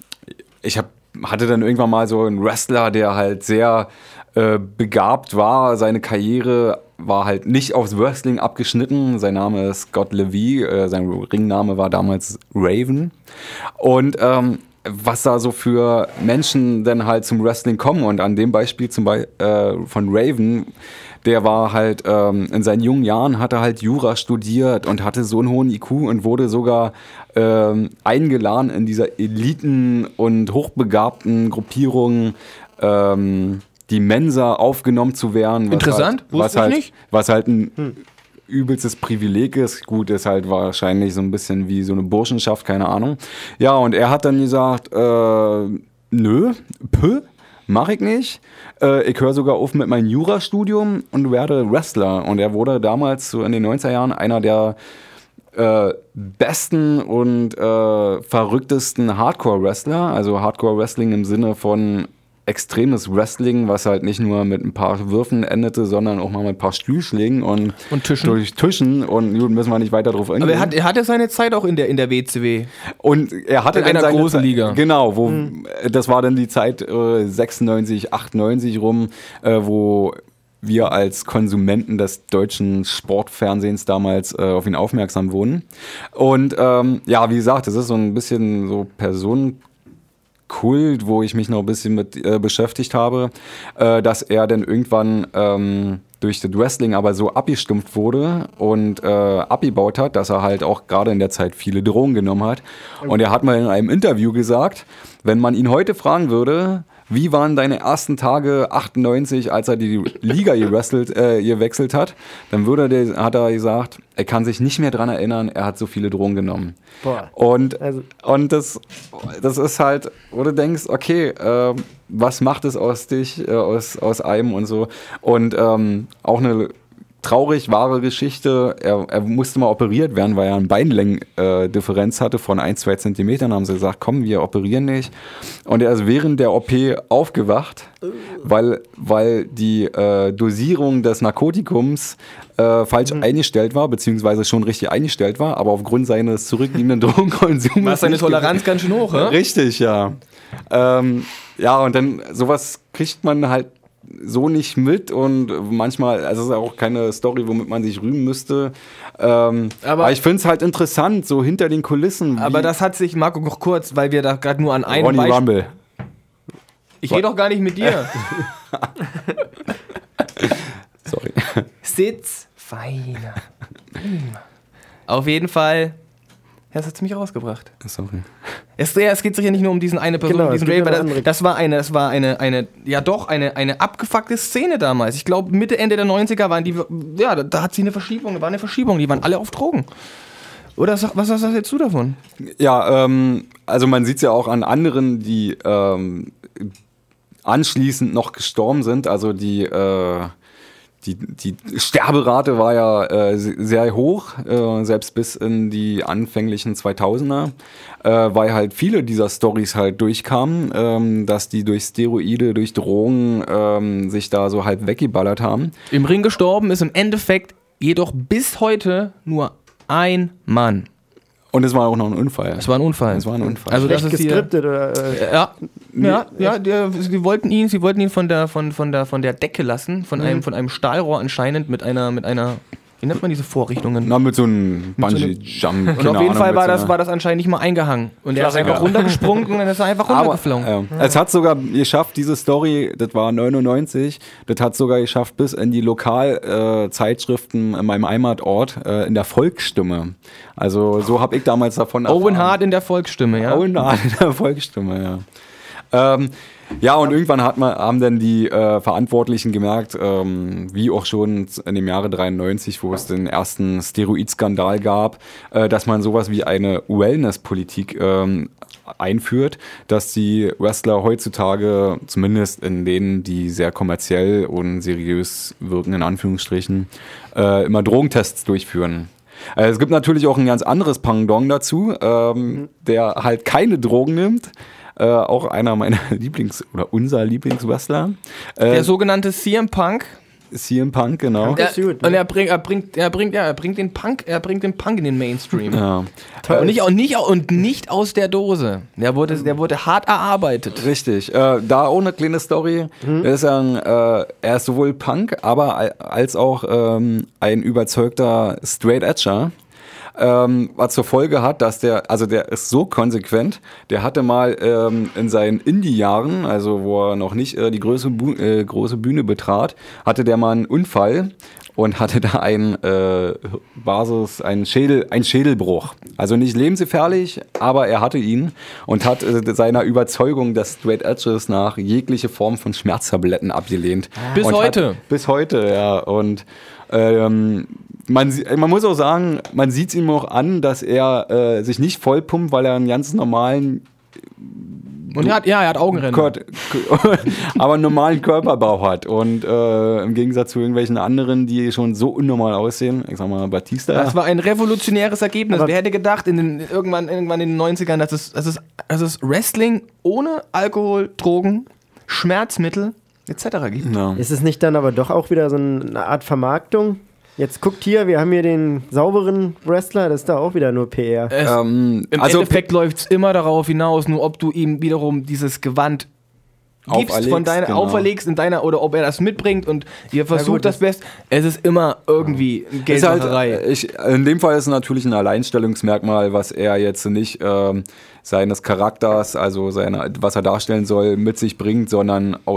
ich hab, hatte dann irgendwann mal so einen Wrestler, der halt sehr äh, begabt war. Seine Karriere war halt nicht aufs Wrestling abgeschnitten. Sein Name ist Scott Levy, äh, sein Ringname war damals Raven. Und ähm, was da so für Menschen dann halt zum Wrestling kommen. Und an dem Beispiel zum Beispiel äh, von Raven, der war halt, ähm, in seinen jungen Jahren hat er halt Jura studiert und hatte so einen hohen I Q und wurde sogar ähm, eingeladen in dieser Eliten- und hochbegabten Gruppierung, ähm, die Mensa aufgenommen zu werden. Was Interessant, halt, was wusste ich halt, nicht. Was halt ein übelstes Privileg ist. Gut, ist halt wahrscheinlich so ein bisschen wie so eine Burschenschaft, keine Ahnung. Ja, und er hat dann gesagt, äh, nö, pö, mach ich nicht. Äh, ich höre sogar auf mit meinem Jurastudium und werde Wrestler. Und er wurde damals so in den neunziger Jahren einer der äh, besten und äh, verrücktesten Hardcore-Wrestler. Also Hardcore-Wrestling im Sinne von extremes Wrestling, was halt nicht nur mit ein paar Würfen endete, sondern auch mal mit ein paar Stühlschlägen und, Und Tischen. durch Tischen. Und gut, müssen wir nicht weiter drauf eingehen. Aber er, hat, er hatte seine Zeit auch in der, in der W C W. Und er hatte In dann einer seine großen Zeit, Liga. Genau, wo das war dann die Zeit äh, sechsundneunzig, achtundneunzig rum, äh, wo wir als Konsumenten des deutschen Sportfernsehens damals äh, auf ihn aufmerksam wurden. Und ähm, ja, wie gesagt, das ist so ein bisschen so Personenkult, wo ich mich noch ein bisschen mit äh, beschäftigt habe, äh, dass er dann irgendwann ähm, durch das Wrestling aber so abgestumpft wurde und äh, abgebaut hat, dass er halt auch gerade in der Zeit viele Drogen genommen hat. Und er hat mal in einem Interview gesagt, wenn man ihn heute fragen würde, wie waren deine ersten Tage achtundneunzig, als er die Liga gewrestelt, äh, gewechselt hat, dann würde der, hat er gesagt, er kann sich nicht mehr dran erinnern, er hat so viele Drogen genommen. Boah. Und, Also- und das, das ist halt, wo du denkst, okay, äh, was macht es aus dich, äh, aus, aus einem und so. Und ähm, auch eine traurig wahre Geschichte. Er, er musste mal operiert werden, weil er eine Beinlängendifferenz hatte von ein, zwei Zentimetern. Haben sie gesagt, komm, wir operieren nicht. Und er ist während der O P aufgewacht, weil, weil die äh, Dosierung des Narkotikums äh, falsch Mhm. eingestellt war, beziehungsweise schon richtig eingestellt war, aber aufgrund seines zurückliegenden Drogenkonsums. War seine nicht Toleranz ganz schön hoch, ne? Richtig, ja. Ähm, ja, und dann sowas kriegt man halt so nicht mit und manchmal, also es ist auch keine Story, womit man sich rühmen müsste. Ähm, aber, aber ich finde es halt interessant, so hinter den Kulissen. Aber das hat sich, Marco, noch kurz, weil wir da gerade nur an einem Ronny Beispiel... Rumble. Ich rede doch gar nicht mit dir. Sorry. Sitz, feiner. Auf jeden Fall... Ja, das hat mich rausgebracht. Sorry. Es, ja, es geht sich ja nicht nur um diesen eine Person, Genau, diesen es geht Ray, um weil das, das war eine, das war eine, eine, ja doch, eine, eine abgefuckte Szene damals. Ich glaube, Mitte, Ende der neunziger waren die, ja, da, da hat sie eine Verschiebung, da war eine Verschiebung, die waren alle auf Drogen. Oder was, was sagst jetzt du davon? Ja, ähm, also man sieht es ja auch an anderen, die ähm, anschließend noch gestorben sind, also die, äh, Die, die Sterberate war ja äh, sehr hoch, äh, selbst bis in die anfänglichen zweitausender, äh, weil halt viele dieser Storys halt durchkamen, ähm, dass die durch Steroide, durch Drogen ähm, sich da so halb weggeballert haben. Im Ring gestorben ist im Endeffekt jedoch bis heute nur ein Mann. Und es war auch noch ein Unfall. Es war ein Unfall. Es war ein Unfall. Also das Schlecht ist hier, geskriptet oder. Äh, ja, ja, ja, der, sie wollten ihn, sie wollten ihn von der, von, von der, von der Decke lassen, von einem, von einem Stahlrohr anscheinend mit einer, mit einer, wie nennt man diese Vorrichtungen? Na, mit so einem so einem- Bungee-Jump. Und auf jeden Fall war das, war das anscheinend nicht mal eingehangen. Und er ist einfach Ja. runtergesprungen und dann ist er einfach Aber runtergeflogen. äh, es hat sogar geschafft, diese Story, das war neunundneunzig, das hat sogar geschafft bis in die Lokalzeitschriften in meinem Heimatort, äh, in der Volksstimme. Also so habe ich damals davon erfahren. Owen Hart in der Volksstimme, ja. Owen Hart in der Volksstimme, ja. Ähm, ja, und irgendwann hat man, haben dann die äh, Verantwortlichen gemerkt, ähm, wie auch schon in dem Jahre dreiundneunzig, wo es den ersten Steroidskandal gab, äh, dass man sowas wie eine Wellness-Politik ähm, einführt, dass die Wrestler heutzutage, zumindest in denen, die sehr kommerziell und seriös wirken, in Anführungsstrichen, äh, immer Drogentests durchführen. Äh, es gibt natürlich auch ein ganz anderes Pendant dazu, ähm, der halt keine Drogen nimmt. Äh, auch einer meiner Lieblings- oder unser Lieblingswrestler. Äh, Der sogenannte C M Punk. C M Punk, genau. Das ist gut, ne? Und er bringt, er bringt, er bringt, ja, er bringt den Punk, er bringt den Punk in den Mainstream. Ja. Und nicht, und, nicht, und nicht aus der Dose. Der wurde, der wurde hart erarbeitet. Richtig. Äh, da auch eine kleine Story. Mhm. Er, ist ein, äh, er ist sowohl Punk, aber al- als auch ähm, ein überzeugter Straight Edger. Ähm, was zur Folge hat, dass der, also der ist so konsequent, der hatte mal ähm, in seinen Indie-Jahren, also wo er noch nicht äh, die große, Bu- äh, große Bühne betrat, hatte der mal einen Unfall und hatte da einen äh, Basis, einen Schädel, einen Schädelbruch. Also nicht lebensgefährlich, aber er hatte ihn und hat äh, seiner Überzeugung des Straight Edges nach jegliche Form von Schmerztabletten abgelehnt. Bis Und heute. Hat, bis heute, ja. Und ähm, man, sie- man muss auch sagen, man sieht es ihm auch an, dass er äh, sich nicht vollpumpt, weil er einen ganz normalen Und er hat, ja, er hat Augenränder. Kört, aber einen normalen Körperbau hat. Und äh, im Gegensatz zu irgendwelchen anderen, die schon so unnormal aussehen, ich sag mal Batista. Das war ein revolutionäres Ergebnis. Aber- Wer hätte gedacht, in den, irgendwann, irgendwann in den neunzigern, dass es, dass, es, dass es Wrestling ohne Alkohol, Drogen, Schmerzmittel et cetera gibt? Ja. Ist es nicht dann aber doch auch wieder so eine Art Vermarktung? Jetzt guckt hier, wir haben hier den sauberen Wrestler, das ist da auch wieder nur P R. Es, Ähm, Im also Endeffekt läuft es immer darauf hinaus, nur ob du ihm wiederum dieses Gewand gibst, Auferlegst, von deiner, genau. auferlegst in deiner, oder ob er das mitbringt und ihr versucht gut, das Beste. Es ist immer irgendwie Ist halt, Geldmacherei. äh, ich, in dem Fall ist es natürlich ein Alleinstellungsmerkmal, was er jetzt nicht ähm, seines Charakters, also seine, was er darstellen soll, mit sich bringt, sondern aus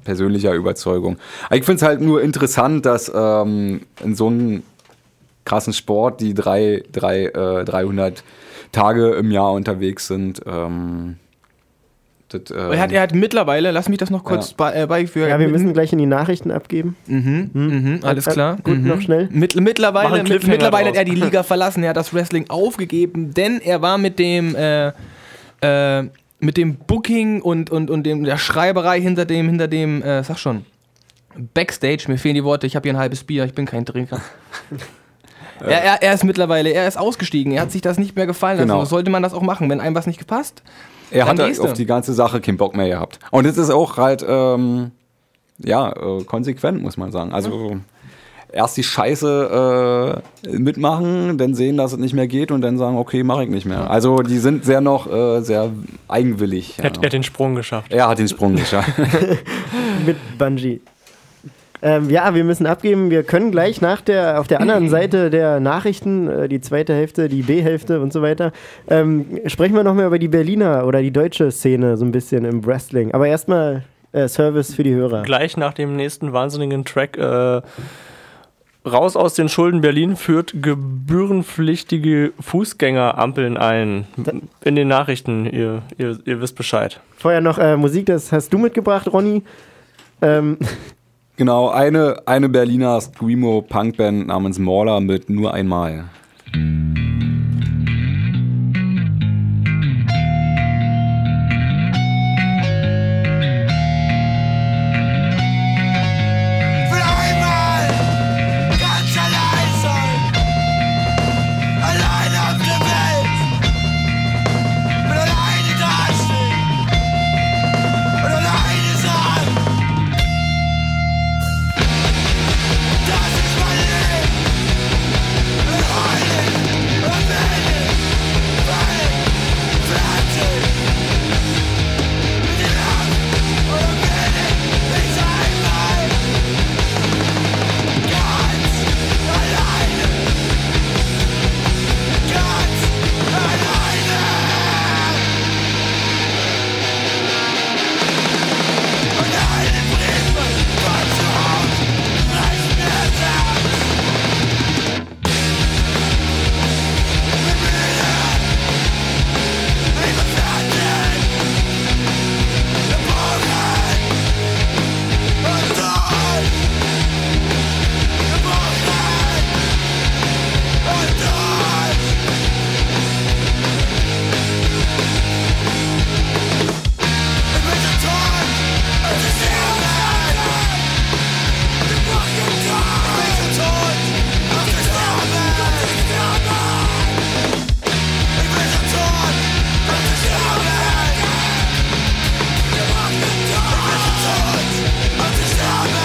persönlicher Überzeugung. Aber ich finde es halt nur interessant, dass ähm, in so einem krassen Sport, die drei, drei, äh, dreihundert Tage im Jahr unterwegs sind, ähm, das, ähm, er, hat, er hat mittlerweile, lass mich das noch kurz Ja. bei, äh, beiführen. Ja, wir müssen gleich in die Nachrichten abgeben. Mhm, mhm, alles Äh, klar. Gut, mhm. noch schnell. Mit, Mach mittlerweile einen mit, Cliffhanger mittlerweile hat draus. er die Liga verlassen, er hat das Wrestling aufgegeben, denn er war mit dem äh, äh, mit dem Booking und, und, und dem, der Schreiberei hinter dem, hinter dem, äh, sag schon, Backstage, mir fehlen die Worte, ich habe hier ein halbes Bier, ich bin kein Trinker. er, er, er ist mittlerweile, er ist ausgestiegen, er hat sich das nicht mehr gefallen lassen. Genau. So sollte man das auch machen, wenn einem was nicht gepasst. er dann hat gehst auf du. die ganze Sache keinen Bock mehr gehabt. Und es ist auch halt, ähm, ja, äh, konsequent, muss man sagen. Also erst die Scheiße äh, mitmachen, dann sehen, dass es nicht mehr geht und dann sagen, okay, mache ich nicht mehr. Also die sind sehr noch äh, sehr eigenwillig. Er Ja. hat, er hat den Sprung geschafft. Er hat den Sprung geschafft. Mit Bungie. Ähm, ja, wir müssen abgeben. Wir können gleich nach der, auf der anderen Seite der Nachrichten, äh, die zweite Hälfte, die B-Hälfte und so weiter, ähm, sprechen wir noch mehr über die Berliner oder die deutsche Szene so ein bisschen im Wrestling. Aber erstmal äh, Service für die Hörer. Gleich nach dem nächsten wahnsinnigen Track äh, raus aus den Schulden. Berlin führt gebührenpflichtige Fußgängerampeln ein. In den Nachrichten, ihr, ihr, ihr wisst Bescheid. Vorher noch äh, Musik, das hast du mitgebracht, Ronny. Ähm, Genau, eine, eine Berliner Screamo-Punkband namens Mauler mit Nur einmal. Will einmal ganz allein sein. Allein auf der Welt. Will alleine dastehen. Und alleine sein. Das ist mein Leben. Und heilig und wendig. Völlig fertig. Mit den Augen und wenig. Ich einmal. Ganz alleine. Ganz alleine. Und alle Briefe von zu Hause reichen mir das Herz. Ich bin müde. Ich bin fertig. Gebrochen. Und tot. Gebrochen. Und tot. Ich bin so tot. Und ich sterbe. Gebrochen und tot. Ich bin so tot. Und ich sterbe. Ich bin so tot. Und ich sterbe. Gebrochen und tot. Ich bin so tot. Und ich sterbe.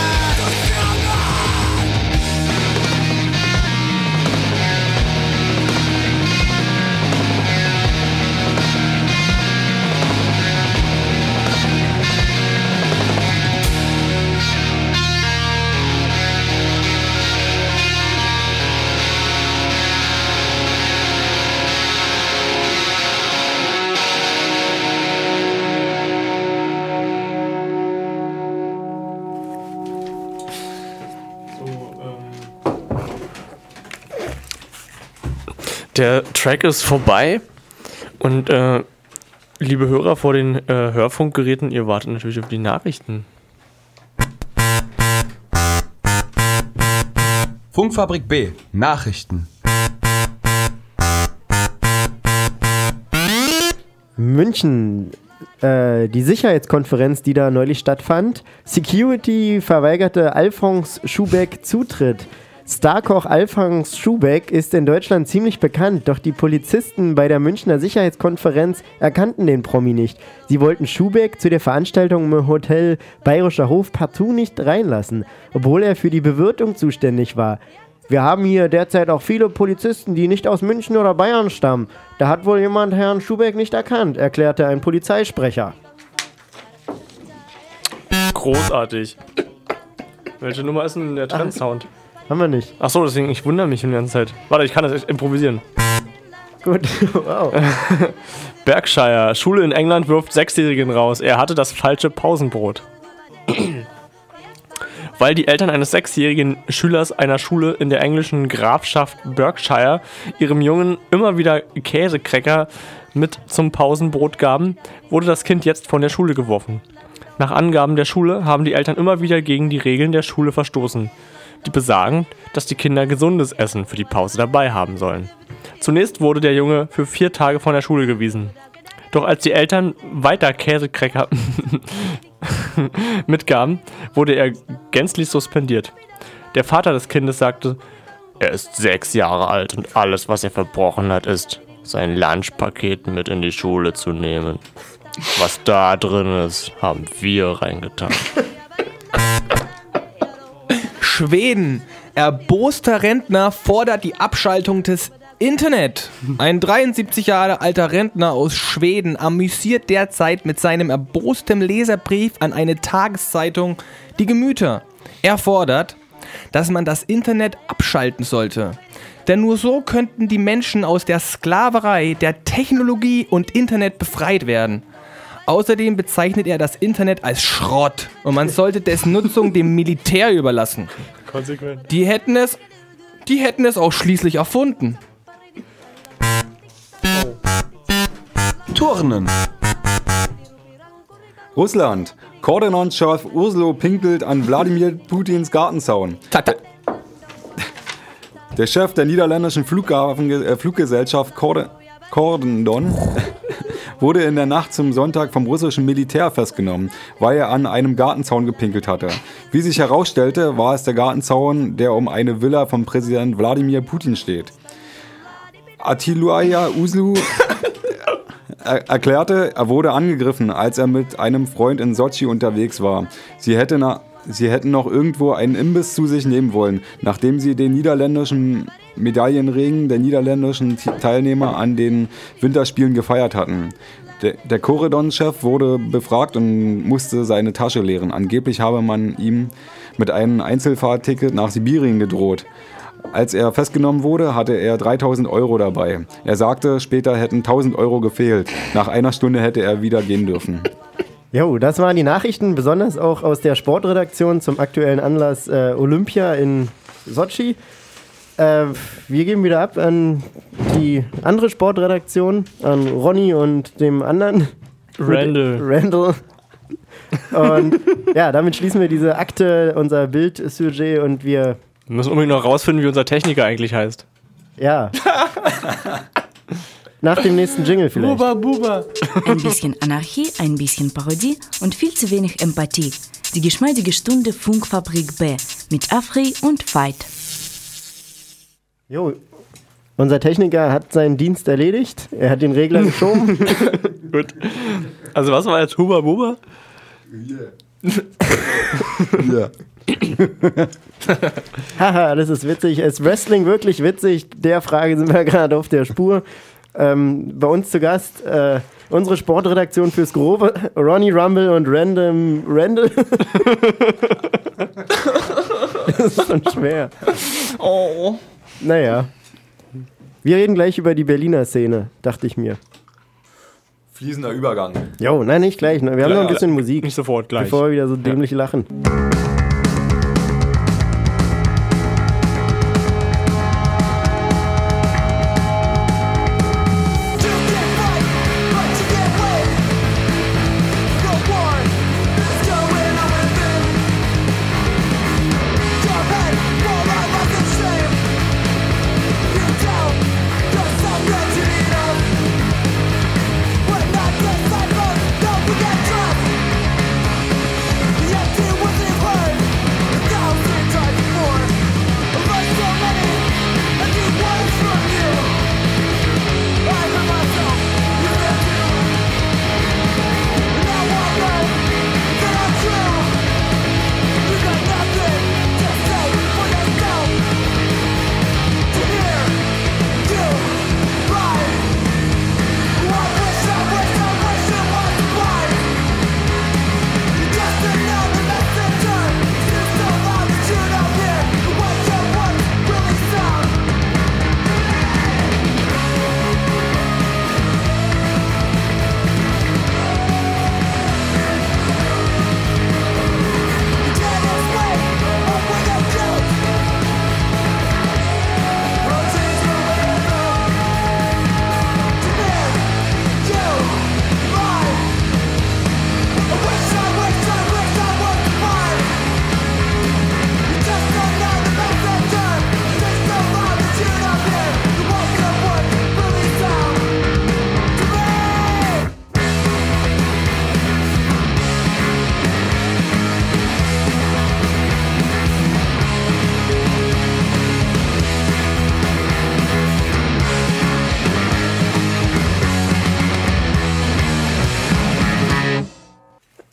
Der Track ist vorbei und äh, liebe Hörer vor den äh, Hörfunkgeräten, ihr wartet natürlich auf die Nachrichten. Funkfabrik B, Nachrichten. München, äh, die Sicherheitskonferenz, die da neulich stattfand. Security verweigerte Alfons Schubeck Zutritt. Starkoch Alfons Schubeck ist in Deutschland ziemlich bekannt, doch die Polizisten bei der Münchner Sicherheitskonferenz erkannten den Promi nicht. Sie wollten Schubeck zu der Veranstaltung im Hotel Bayerischer Hof partout nicht reinlassen, obwohl er für die Bewirtung zuständig war. Wir haben hier derzeit auch viele Polizisten, die nicht aus München oder Bayern stammen. Da hat wohl jemand Herrn Schubeck nicht erkannt, erklärte ein Polizeisprecher. Großartig. Welche Nummer ist denn der Trendsound? Haben wir nicht. Achso, deswegen, ich wundere mich die ganze Zeit. Warte, ich kann das echt improvisieren. Gut, wow. Berkshire, Schule in England wirft Sechsjährigen raus. Er hatte das falsche Pausenbrot. weil die Eltern eines sechsjährigen Schülers einer Schule in der englischen Grafschaft Berkshire ihrem Jungen immer wieder Käsecracker mit zum Pausenbrot gaben, wurde das Kind jetzt von der Schule geworfen. Nach Angaben der Schule haben die Eltern immer wieder gegen die Regeln der Schule verstoßen, die besagen, dass die Kinder gesundes Essen für die Pause dabei haben sollen. Zunächst wurde der Junge für vier Tage von der Schule gewiesen. Doch als die Eltern weiter Käsecracker mitgaben, wurde er gänzlich suspendiert. Der Vater des Kindes sagte, er ist sechs Jahre alt und alles, was er verbrochen hat, ist, sein Lunchpaket mit in die Schule zu nehmen. Was da drin ist, haben wir reingetan. Schweden. Erboster Rentner fordert die Abschaltung des Internet. Ein dreiundsiebzig Jahre alter Rentner aus Schweden amüsiert derzeit mit seinem erbostem Leserbrief an eine Tageszeitung die Gemüter. Er fordert, dass man das Internet abschalten sollte. Denn nur so könnten die Menschen aus der Sklaverei der Technologie und Internet befreit werden. Außerdem bezeichnet er das Internet als Schrott und man sollte dessen Nutzung dem Militär überlassen. Konsequent. Die hätten es, die hätten es auch schließlich erfunden. Turnen. Russland. Kordonon-Chef Ursula pinkelt an Wladimir Putins Gartenzaun. Tata. Der Chef der niederländischen Flughafen, äh, Fluggesellschaft Cordon, Cordon wurde in der Nacht zum Sonntag vom russischen Militär festgenommen, weil er an einem Gartenzaun gepinkelt hatte. Wie sich herausstellte, war es der Gartenzaun, der um eine Villa von Präsident Wladimir Putin steht. Atiluaya Uslu er erklärte, er wurde angegriffen, als er mit einem Freund in Sochi unterwegs war. Sie, hätte na, sie hätten noch irgendwo einen Imbiss zu sich nehmen wollen, nachdem sie den niederländischen Medaillenregen der niederländischen Teilnehmer an den Winterspielen gefeiert hatten. Der, der Korridon-Chef wurde befragt und musste seine Tasche leeren. Angeblich habe man ihm mit einem Einzelfahrtticket nach Sibirien gedroht. Als er festgenommen wurde, hatte er dreitausend Euro dabei. Er sagte, später hätten tausend Euro gefehlt. Nach einer Stunde hätte er wieder gehen dürfen. Jo, das waren die Nachrichten, besonders auch aus der Sportredaktion zum aktuellen Anlass äh, Olympia in Sochi. Äh, wir geben wieder ab an die andere Sportredaktion, an Ronny und dem anderen Randall. Randall. Und ja, damit schließen wir diese Akte, unser Bildsujet und wir Wir müssen unbedingt noch rausfinden, wie unser Techniker eigentlich heißt. Ja. Nach dem nächsten Jingle vielleicht. Buba, Buba. Ein bisschen Anarchie, ein bisschen Parodie und viel zu wenig Empathie. Die geschmeidige Stunde Funkfabrik B mit Afri und Veit. Jo, unser Techniker hat seinen Dienst erledigt. Er hat den Regler geschoben. Gut. Also was war jetzt Huba Buba? Ja. Haha, das ist witzig. Ist Wrestling wirklich witzig? Der Frage sind wir gerade auf der Spur. Ähm, bei uns zu Gast äh, unsere Sportredaktion fürs Grobe, Ronny Rumble und Random Randall. Das ist schon schwer. Oh. Naja. Wir reden gleich über die Berliner Szene, dachte ich mir. Fließender Übergang. Jo, nein, nicht gleich. Wir haben noch ein bisschen Musik. Nicht sofort, gleich. Bevor wir wieder so dämlich lachen. Don't forget trust. The empty was in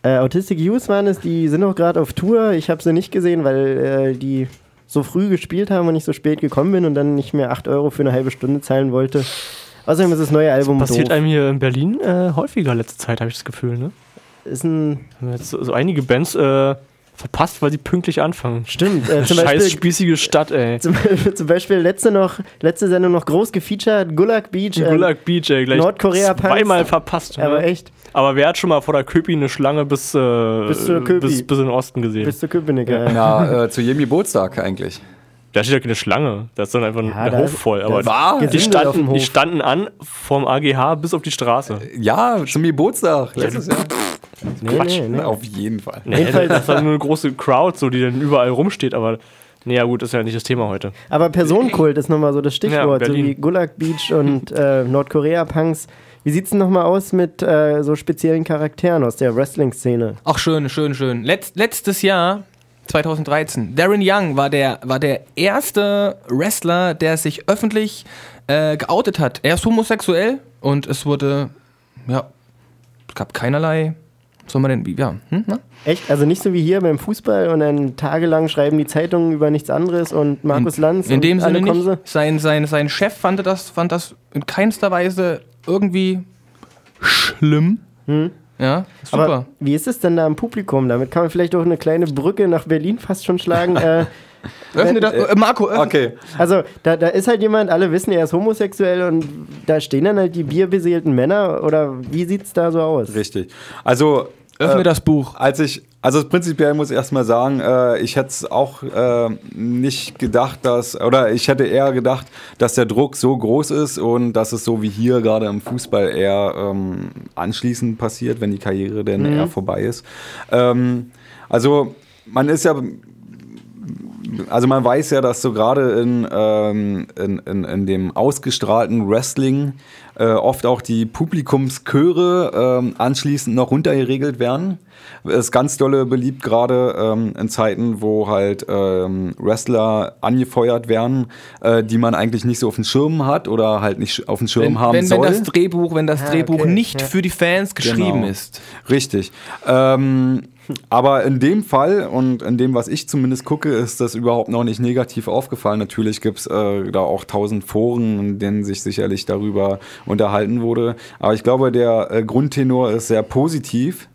Äh, Autistic Youth waren es, die sind auch gerade auf Tour. Ich habe sie nicht gesehen, weil äh, die so früh gespielt haben und ich so spät gekommen bin und dann nicht mehr acht Euro für eine halbe Stunde zahlen wollte. Außerdem ist das neue Album Das passiert doof. einem hier in Berlin äh, häufiger letzte Zeit, habe ich das Gefühl, ne? Ist ein Haben jetzt so, so einige Bands äh, verpasst, weil sie pünktlich anfangen. Stimmt. Äh, zum Scheiß Beispiel, spießige Stadt, ey. zum, zum Beispiel letzte, noch, letzte Sendung noch groß gefeatured, Gulag Beach. äh, Gulag Beach, ey, gleich Nordkorea-Punks. zweimal verpasst. Aber ne? echt, Aber wer hat schon mal vor der Köpi eine Schlange bis, äh, Bis zur Köpi. bis, bis in den Osten gesehen? bist du Köpenick. Ja. Na, äh, zu jedem Geburtstag eigentlich. Da steht ja keine Schlange. Da ist dann einfach Ja, ein da Hof ist- voll. da Aber ist die, Gesindel auf dem standen, die Hof. standen an vom A G H bis auf die Straße. Ja, zum Geburtstag. Letztes Jahr. Nee, nee, nee. Auf jeden Fall. Nee, Jedenfalls- das ist dann nur eine große Crowd, so, die dann überall rumsteht. Aber nee, ja gut, ist ja nicht das Thema heute. Aber Personenkult ist nochmal so das Stichwort, Ja, so Berlin. wie Gulag Beach und äh, Nordkorea-Punks. Wie sieht's denn nochmal aus mit äh, so speziellen Charakteren aus der Wrestling-Szene? Ach, schön, schön, schön. Letz, letztes Jahr, zwanzig dreizehn, Darren Young war der, war der erste Wrestler, der sich öffentlich äh, geoutet hat. Er ist homosexuell und es wurde, ja, es gab keinerlei, was soll man denn, wie- ja, hm, na? Echt? Also nicht so wie hier beim Fußball und dann tagelang schreiben die Zeitungen über nichts anderes und Markus Lanz In und dem alle Sinne kommen nicht. Sein, sein, sein Chef fand das, fand das in keinster Weise irgendwie schlimm. Hm. Ja, super. Aber wie ist es denn da im Publikum? Damit kann man vielleicht auch eine kleine Brücke nach Berlin fast schon schlagen. äh, öffne das, äh, Marco, öffne. Okay. also da, da ist halt jemand, alle wissen, er ist homosexuell und da stehen dann halt die bierbeseelten Männer oder wie sieht's da so aus? Richtig. Also, Öffne äh, das Buch. als ich, also prinzipiell muss ich erstmal sagen, äh, ich hätte es auch äh, nicht gedacht, dass, oder ich hätte eher gedacht, dass der Druck so groß ist und dass es so wie hier gerade im Fußball eher ähm, anschließend passiert, wenn die Karriere dann Mhm. eher vorbei ist. Ähm, also, man ist ja. Also man weiß ja, dass so gerade in, ähm, in, in, in dem ausgestrahlten Wrestling äh, oft auch die Publikumschöre ähm, anschließend noch runtergeregelt werden. Ist ganz dolle beliebt gerade ähm, in Zeiten, wo halt ähm, Wrestler angefeuert werden, äh, die man eigentlich nicht so auf dem Schirm hat oder halt nicht auf dem Schirm Wenn, haben wenn, soll. wenn das Drehbuch, wenn das Ah, Drehbuch okay, nicht ja. für die Fans geschrieben Genau. ist. Richtig. Ähm, aber in dem Fall und in dem, was ich zumindest gucke, ist das überhaupt noch nicht negativ aufgefallen. Natürlich gibt es äh, da auch tausend Foren, in denen sich sicherlich darüber unterhalten wurde. Aber ich glaube, der äh, Grundtenor ist sehr positiv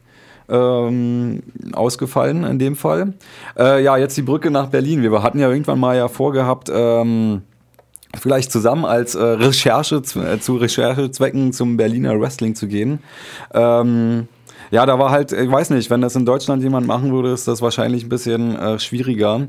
ähm, ausgefallen in dem Fall. Äh, ja, jetzt die Brücke nach Berlin. Wir hatten ja irgendwann mal ja vorgehabt, ähm, vielleicht zusammen als äh, Recherche zu, äh, zu Recherchezwecken zum Berliner Wrestling zu gehen. Ähm, ja, da war halt, ich weiß nicht, wenn das in Deutschland jemand machen würde, ist das wahrscheinlich ein bisschen äh, schwieriger,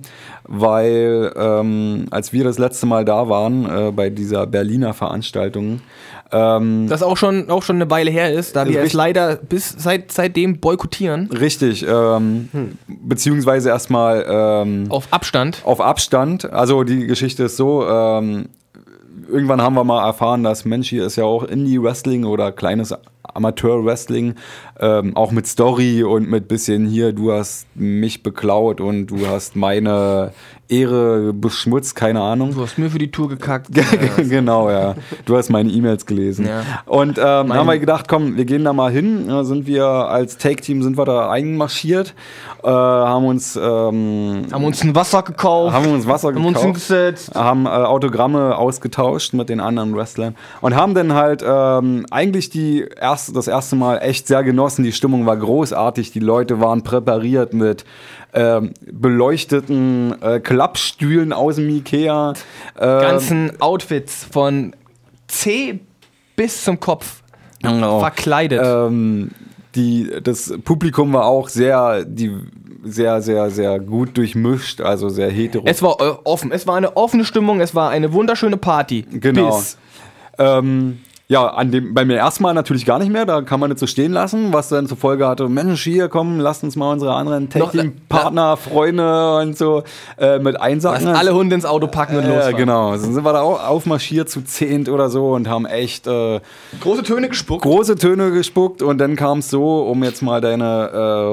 weil ähm, als wir das letzte Mal da waren, äh, bei dieser Berliner Veranstaltung, ähm, Das auch schon, auch schon eine Weile her ist, da wir es Richtig. leider bis seit, seitdem boykottieren. richtig, ähm, beziehungsweise erstmal ähm, Auf Abstand. auf Abstand. Also die Geschichte ist so, ähm, irgendwann haben wir mal erfahren, dass Mensch, hier ist ja auch Indie-Wrestling oder kleines Amateur-Wrestling, ähm, auch mit Story und mit bisschen hier, du hast mich beklaut und du hast meine Ehre beschmutzt, keine Ahnung. Du hast mir für die Tour gekackt. Genau, ja. Du hast meine E-Mails gelesen. Ja. Und ähm, haben wir gedacht, komm, wir gehen da mal hin. Da sind wir als Take-Team sind wir da einmarschiert, äh, haben uns ähm, Haben uns ein Wasser gekauft. haben uns Wasser haben uns gekauft, hingesetzt. haben äh, Autogramme ausgetauscht mit den anderen Wrestlern und haben dann halt ähm, eigentlich die erste, das erste Mal echt sehr genossen. Die Stimmung war großartig, die Leute waren präpariert mit ähm, beleuchteten äh, Klappstühlen aus dem Ikea. Ähm, Ganzen Outfits von C bis zum Kopf genau. verkleidet. Ähm, die, das Publikum war auch sehr, die, sehr, sehr, sehr gut durchmischt, also sehr hetero. Es war äh, offen. Es war eine offene Stimmung. Es war eine wunderschöne Party. Genau. Bis. Ähm, ja, an dem, bei mir erstmal natürlich gar nicht mehr, da kann man nicht so stehen lassen, was dann zur Folge hatte, Mensch, hier, komm, lasst uns mal unsere anderen Tag-Team-Partner, Freunde und so äh, mit einsacken. Lass alle Hunde ins Auto packen und Ja, losfahren. genau. Dann sind wir da auch aufmarschiert zu zehnt oder so und haben echt äh, Große Töne gespuckt. große Töne gespuckt und dann kam es so, um jetzt mal deine äh,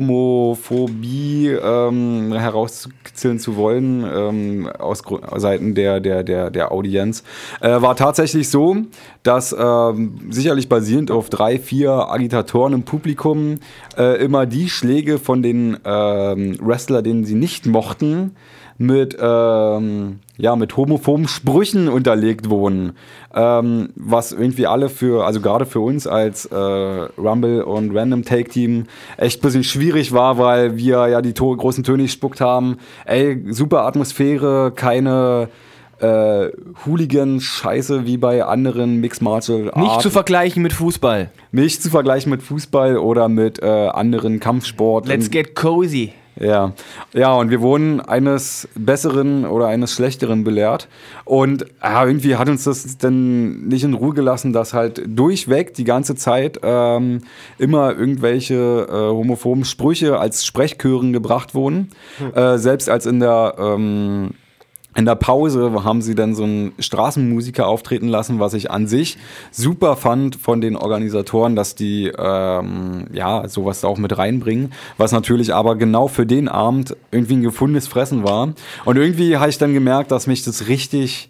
Homophobie ähm, herauszukitzeln zu wollen, ähm, aus Gru- Seiten der, der, der, der Audienz, äh, war tatsächlich so, dass dass ähm, sicherlich basierend auf drei, vier Agitatoren im Publikum äh, immer die Schläge von den ähm, Wrestler, denen sie nicht mochten, mit, ähm, ja, mit homophoben Sprüchen unterlegt wurden. Ähm, was irgendwie alle für, also gerade für uns als äh, Rumble und Random Take Team echt ein bisschen schwierig war, weil wir ja die to- großen Töne gespuckt haben. Ey, super Atmosphäre, keine äh, Hooligan-Scheiße wie bei anderen Mixed Martial Arts. Nicht zu vergleichen mit Fußball. Nicht zu vergleichen mit Fußball oder mit äh, anderen Kampfsport. Let's get cozy. Ja, ja, und wir wurden eines Besseren oder eines Schlechteren belehrt. Und ja, irgendwie hat uns das dann nicht in Ruhe gelassen, dass halt durchweg die ganze Zeit ähm, immer irgendwelche äh, homophoben Sprüche als Sprechchören gebracht wurden. Hm. Äh, selbst als in der ähm, In der Pause haben sie dann so einen Straßenmusiker auftreten lassen, was ich an sich super fand von den Organisatoren, dass die ähm, ja sowas da auch mit reinbringen, was natürlich aber genau für den Abend irgendwie ein gefundenes Fressen war. Und irgendwie habe ich dann gemerkt, dass mich das richtig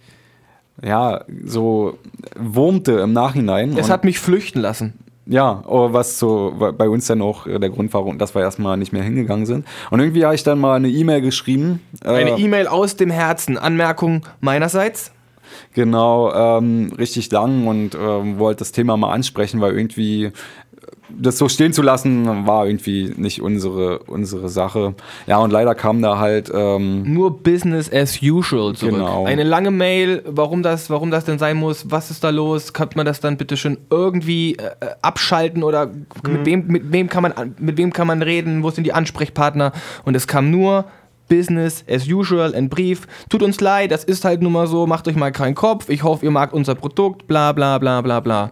ja so wurmte im Nachhinein. Es Und hat mich flüchten lassen. Ja, was so bei uns dann auch der Grund war, dass wir erstmal nicht mehr hingegangen sind. Und irgendwie habe ich dann mal eine E-Mail geschrieben. Eine äh, E-Mail aus dem Herzen. Anmerkung meinerseits. Genau, ähm, richtig lang und ähm, wollte das Thema mal ansprechen, weil irgendwie das so stehen zu lassen, war irgendwie nicht unsere, unsere Sache. Ja, und leider kam da halt ähm, nur Business as usual zurück. Genau. Eine lange Mail, warum das, warum das denn sein muss, was ist da los, kann man das dann bitte schön irgendwie äh, abschalten oder mhm. mit, wem, mit, wem kann man, mit wem kann man reden, wo sind die Ansprechpartner? Und es kam nur Business as usual, ein Brief. Tut uns leid, das ist halt nun mal so, macht euch mal keinen Kopf, ich hoffe, ihr mag unser Produkt, bla bla bla bla bla.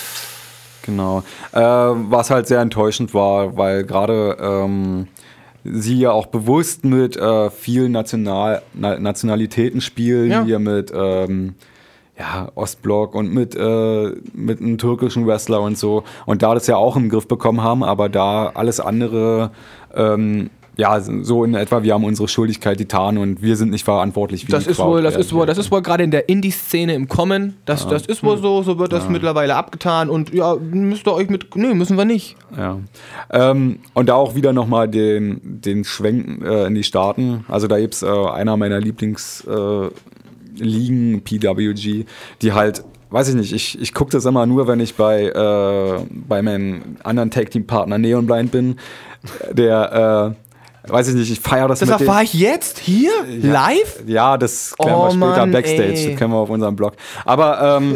Genau. Äh, was halt sehr enttäuschend war, weil gerade ähm, sie ja auch bewusst mit äh, vielen National Na- Nationalitäten spielen, ja. hier mit ähm, ja, Ostblock und mit, äh, mit einem türkischen Wrestler und so. Und da das ja auch im Griff bekommen haben, aber da alles andere ähm, ja, so in etwa, wir haben unsere Schuldigkeit getan und wir sind nicht verantwortlich. Wie das, die ist Crowd wohl, das, reagiert. ist wohl, das ist wohl gerade in der Indie-Szene im Kommen. Das, Ja. das ist wohl so, so wird das Ja. mittlerweile abgetan und ja, müsst ihr euch mit. Nö, müssen wir nicht. Ja. Ähm, und da auch wieder nochmal den, den Schwenk äh, in die Staaten. Also da gibt es äh, einer meiner Lieblingsligen, äh, P W G, die halt, weiß ich nicht, ich, ich gucke das immer nur, wenn ich bei, äh, bei meinem anderen Tag-Team-Partner Neon Blind bin, der, äh, weiß ich nicht, ich feiere das, Das mit erfahre ich jetzt? Hier? Ja. Live? Ja, das klären Oh wir später Mann, Backstage, ey. das können wir auf unserem Blog. Aber ähm,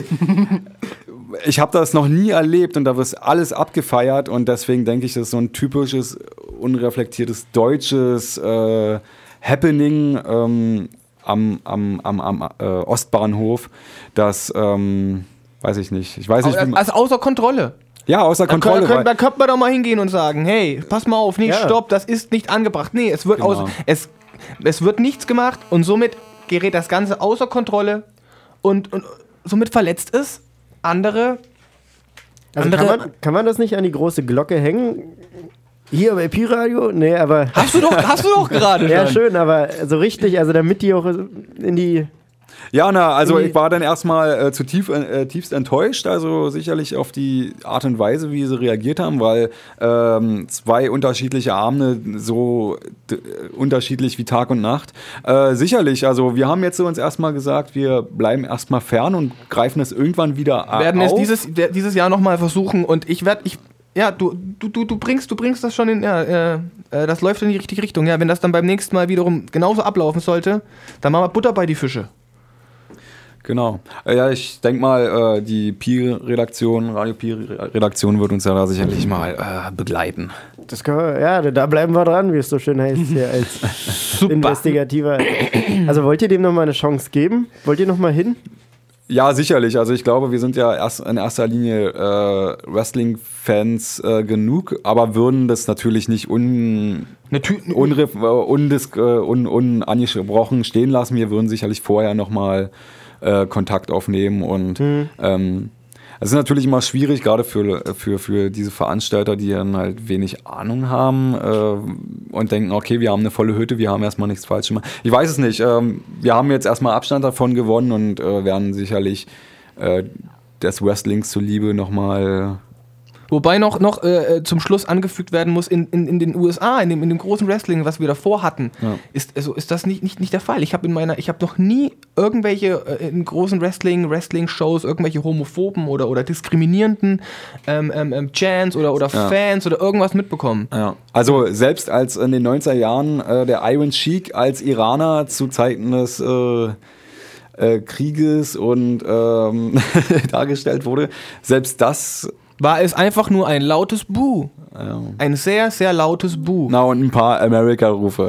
ich habe das noch nie erlebt und da wird alles abgefeiert und deswegen denke ich, das ist so ein typisches, unreflektiertes deutsches äh, Happening ähm, am, am, am, am äh, Ostbahnhof, das, ähm, weiß ich nicht, ich weiß nicht, wie man, Also außer Kontrolle. ja, außer Da Kontrolle. können, weil- da könnte man doch mal hingehen und sagen, hey, pass mal auf, nee, Ja. stopp, das ist nicht angebracht. Nee, es wird, Genau. aus, es, es wird nichts gemacht und somit gerät das Ganze außer Kontrolle und, und somit verletzt es andere. Also andere kann man, kann man das nicht an die große Glocke hängen? Hier bei Pi-Radio? Nee, aber... hast du doch, hast du doch gerade Ja, schon. schön, aber so richtig, also damit die auch in die... Ja, na, also Irgendwie- ich war dann erstmal äh, zutiefst äh, tiefst enttäuscht, also sicherlich auf die Art und Weise, wie sie reagiert haben, weil ähm, zwei unterschiedliche Abende so d- unterschiedlich wie Tag und Nacht. Äh, sicherlich, also wir haben jetzt so uns erstmal gesagt, wir bleiben erstmal fern und greifen es irgendwann wieder a- werden auf. es dieses, der- dieses Jahr nochmal versuchen und ich werde, ich, ja, du, du, du, du bringst, du bringst das schon in, ja, äh, äh, das läuft in die richtige Richtung. Ja, wenn das dann beim nächsten Mal wiederum genauso ablaufen sollte, dann machen wir Butter bei die Fische. Genau. Äh, Ja, ich denke mal, äh, die Pi-Redaktion, Radio Pi-Redaktion wird uns ja da sicherlich mal äh, begleiten. Das können wir, ja, da bleiben wir dran, wie es so schön heißt hier als investigativer. Also wollt ihr dem nochmal eine Chance geben? Wollt ihr nochmal hin? Ja, sicherlich. Also ich glaube, wir sind ja erst in erster Linie äh, Wrestling-Fans äh, genug, aber würden das natürlich nicht un, unref, äh, undisk, äh, un, unangesprochen stehen lassen. Wir würden sicherlich vorher nochmal äh, Kontakt aufnehmen und Mhm. ähm, es ist natürlich immer schwierig, gerade für, für, für diese Veranstalter, die dann halt wenig Ahnung haben äh, und denken, okay, wir haben eine volle Hütte, wir haben erstmal nichts falsch gemacht. Ich weiß es nicht. Ähm, wir haben jetzt erstmal Abstand davon gewonnen und äh, werden sicherlich äh, des Wrestlings zuliebe nochmal. Wobei noch, noch äh, zum Schluss angefügt werden muss, in, in, in den U S A, in dem, in dem großen Wrestling, was wir davor hatten, Ja. ist, also ist das nicht, nicht, nicht der Fall. Ich habe in meiner, ich habe noch nie irgendwelche äh, in großen Wrestling, Wrestling-Shows irgendwelche homophoben oder, oder diskriminierenden ähm, ähm, ähm, Chants oder, oder Ja. Fans oder irgendwas mitbekommen. Ja. Also selbst als in den neunziger Jahren äh, der Iron Sheik als Iraner zu Zeiten des äh, äh, Krieges und ähm, dargestellt wurde, selbst das War es einfach nur ein lautes Buh. Ja. Ein sehr, sehr lautes Buh. Na, und ein paar Amerika-Rufe.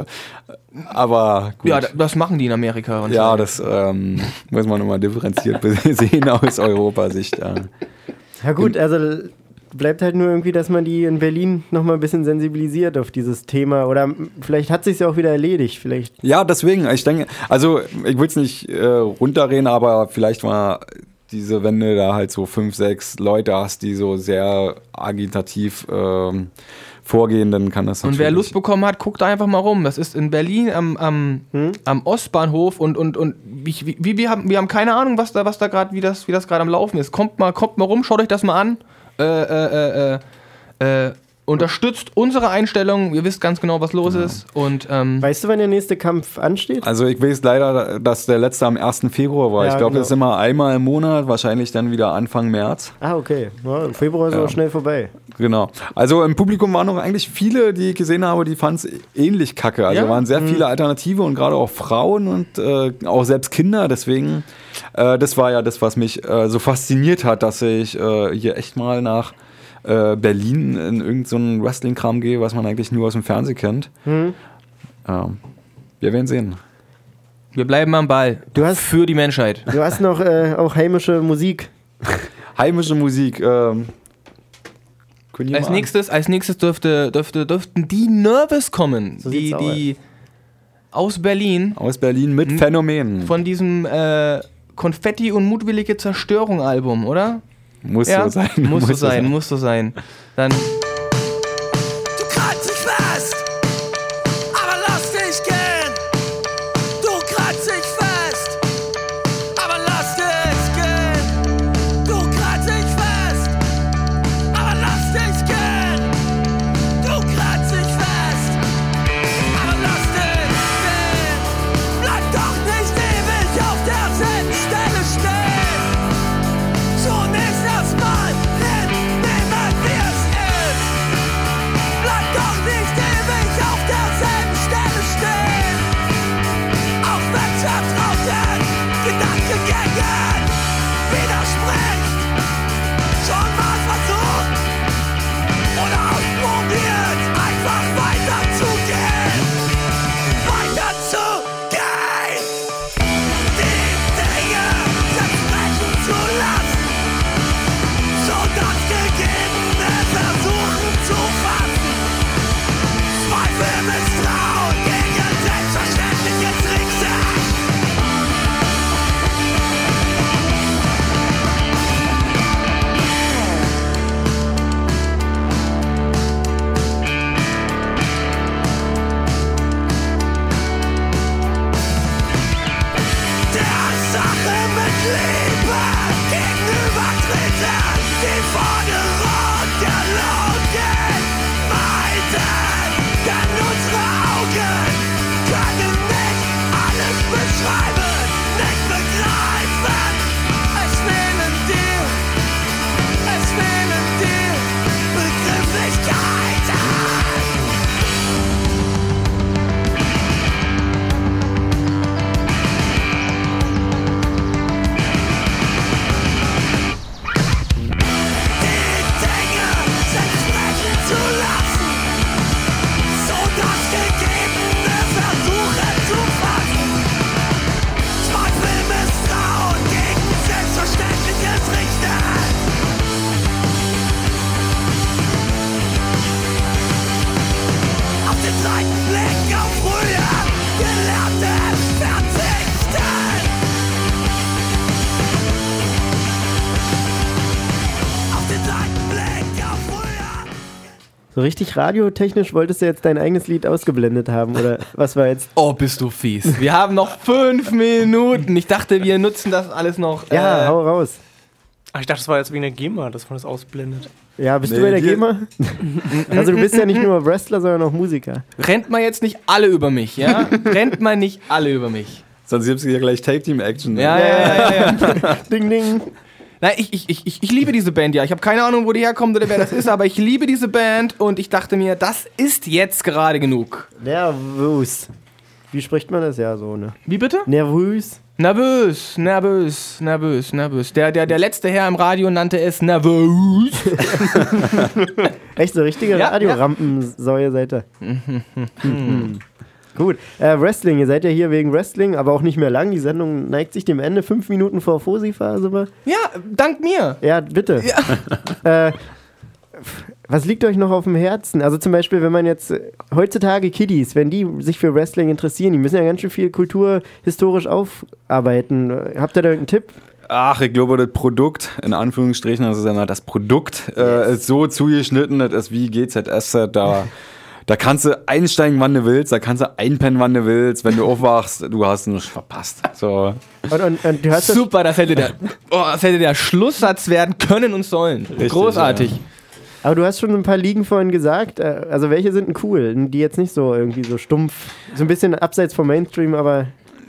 Aber gut. Ja, das machen die in Amerika. Und Ja, das ähm, muss man nochmal differenziert sehen aus Europasicht. Ja. Ja gut, also bleibt halt nur irgendwie, dass man die in Berlin nochmal ein bisschen sensibilisiert auf dieses Thema. Oder vielleicht hat sich ja auch wieder erledigt. Vielleicht. ja, deswegen, ich denke, also ich will es nicht äh, runterreden, aber vielleicht mal diese, wenn du da halt so fünf, sechs Leute hast, die so sehr agitativ ähm, vorgehen, dann kann das Und natürlich... wer Lust bekommen hat, guckt da einfach mal rum. Das ist in Berlin am, am, Hm? am Ostbahnhof und, und, und wie, wie, wir, haben, wir haben keine Ahnung, was da, was da gerade, wie das, wie das gerade am Laufen ist. Kommt mal, kommt mal rum, schaut euch das mal an. Äh, äh, äh, äh, äh, unterstützt unsere Einstellung. Ihr wisst ganz genau, was los ist. Und ähm, Weißt du, wann der nächste Kampf ansteht? Also ich weiß leider, dass der letzte am ersten Februar war. Ja, ich glaube, genau. das ist immer einmal im Monat, wahrscheinlich dann wieder Anfang März. Ah, okay. Ja, Februar ist Ja. auch schnell vorbei. Genau. Also im Publikum waren noch eigentlich viele, die ich gesehen habe, die fanden es ähnlich kacke. Also Ja? waren sehr viele Alternative und gerade auch Frauen und äh, auch selbst Kinder. Deswegen, äh, das war ja das, was mich äh, so fasziniert hat, dass ich äh, hier echt mal nach äh, Berlin in irgendeinen so einen Wrestling-Kram gehe, was man eigentlich nur aus dem Fernsehen kennt. Hm? Ähm, wir werden sehen. wir bleiben am Ball. Du hast- für die Menschheit. Du hast noch äh, auch heimische Musik. Heimische Musik. Ähm, können wir Als mal- nächstes, als nächstes dürfte, dürfte, dürften die Nervous kommen. So die, sieht's die aus Berlin Aus Berlin mit Phänomenen. von diesem äh, Konfetti und mutwillige Zerstörung Album, oder? Muss so sein. Muss so sein, muss so sein. Dann Du kratzt dich fest, aber lass dich gehen. Du kratzt dich fest, aber lass dich gehen. Du kratzt dich fest, aber lass dich gehen. Du kratzt dich fest, aber lass dich gehen. Bleib doch nicht ewig auf derselben Stelle stehen. Zunächst erstmal hinnehmen, wie es ist. Bleib doch nicht ewig auf derselben Stelle stehen. Auch wenn vertrauten Gedankengängen widerspricht. Schon mal versucht oder ausprobiert, einfach weiterzugehen. Weiterzugehen. Die Dinge zerbrechen zu lassen. So das Gegebene versuchen zu fassen. Zweifel, Misstrauen gegen selbstverständliches Richten. Der Sache mit Liebe gegenübertreten, die Forderung der Logik meiden, denn unsere Augen können nicht alles beschreiben, nicht begreifen. Es fehlen dir, es fehlen dir Begrifflichkeiten. Dinge zersprechen zu lassen, so das Gegebene versuchen zu fassen. Zweifel, Misstrauen gegen selbstverständliches Richten. Auf den zweiten Blick auf früher gelerntes Verzichten. Auf den zweiten Blick auf früher. So richtig radiotechnisch wolltest du jetzt dein eigenes Lied ausgeblendet haben, oder was war jetzt? Oh, bist du fies. Wir haben noch fünf Minuten. Ich dachte, wir nutzen das alles noch. Ja, äh, hau raus. Ach, ich dachte, das war jetzt wegen der GEMA, dass man das ausblendet. Ja, bist Nee, du bei der hier- GEMA? Also du bist ja nicht nur Wrestler, sondern auch Musiker. Rennt mal jetzt nicht alle über mich, ja? Rennt mal nicht alle über mich. Sonst gibt es hier gleich Take-Team-Action. Ne? Ja, ja, ja, ja. ja. Ding, ding. Nein, ich, ich, ich, ich, ich liebe diese Band, ja. Ich habe keine Ahnung, wo die herkommt oder wer das ist, aber ich liebe diese Band und ich dachte mir, das ist jetzt gerade genug. Nervös. Wie spricht man das? Ja, so, ne? Wie bitte? Nervös. Nervös, nervös, nervös, nervös. Der, der, der letzte Herr im Radio nannte es nervös. Echt so richtige Ja, Radiorampensäue seid ihr. Mhm. Gut. Äh, Wrestling, ihr seid ja hier wegen Wrestling, aber auch nicht mehr lang. Die Sendung neigt sich dem Ende. Fünf Minuten vor Fosifa. Ja, dank mir. Ja, bitte. Äh, was liegt euch noch auf dem Herzen? Also zum Beispiel, wenn man jetzt äh, heutzutage Kiddies, wenn die sich für Wrestling interessieren, die müssen ja ganz schön viel kulturhistorisch aufarbeiten. Äh, Habt ihr da irgendeinen Tipp? Ach, ich glaube, das Produkt, in Anführungsstrichen, das ist ja mal das Produkt, äh, ist so zugeschnitten, das ist wie G Z S Z, da, da kannst du einsteigen, wann du willst, da kannst du einpennen, wann du willst, wenn du aufwachst, du hast nichts verpasst. So. Und, und, und du hast das, Super, das hätte, der, oh, das hätte der Schlusssatz werden können und sollen. Richtig, Großartig. ja. aber du hast schon ein paar Ligen vorhin gesagt. Äh, also welche sind denn cool? Die jetzt nicht so irgendwie so stumpf, so ein bisschen abseits vom Mainstream, aber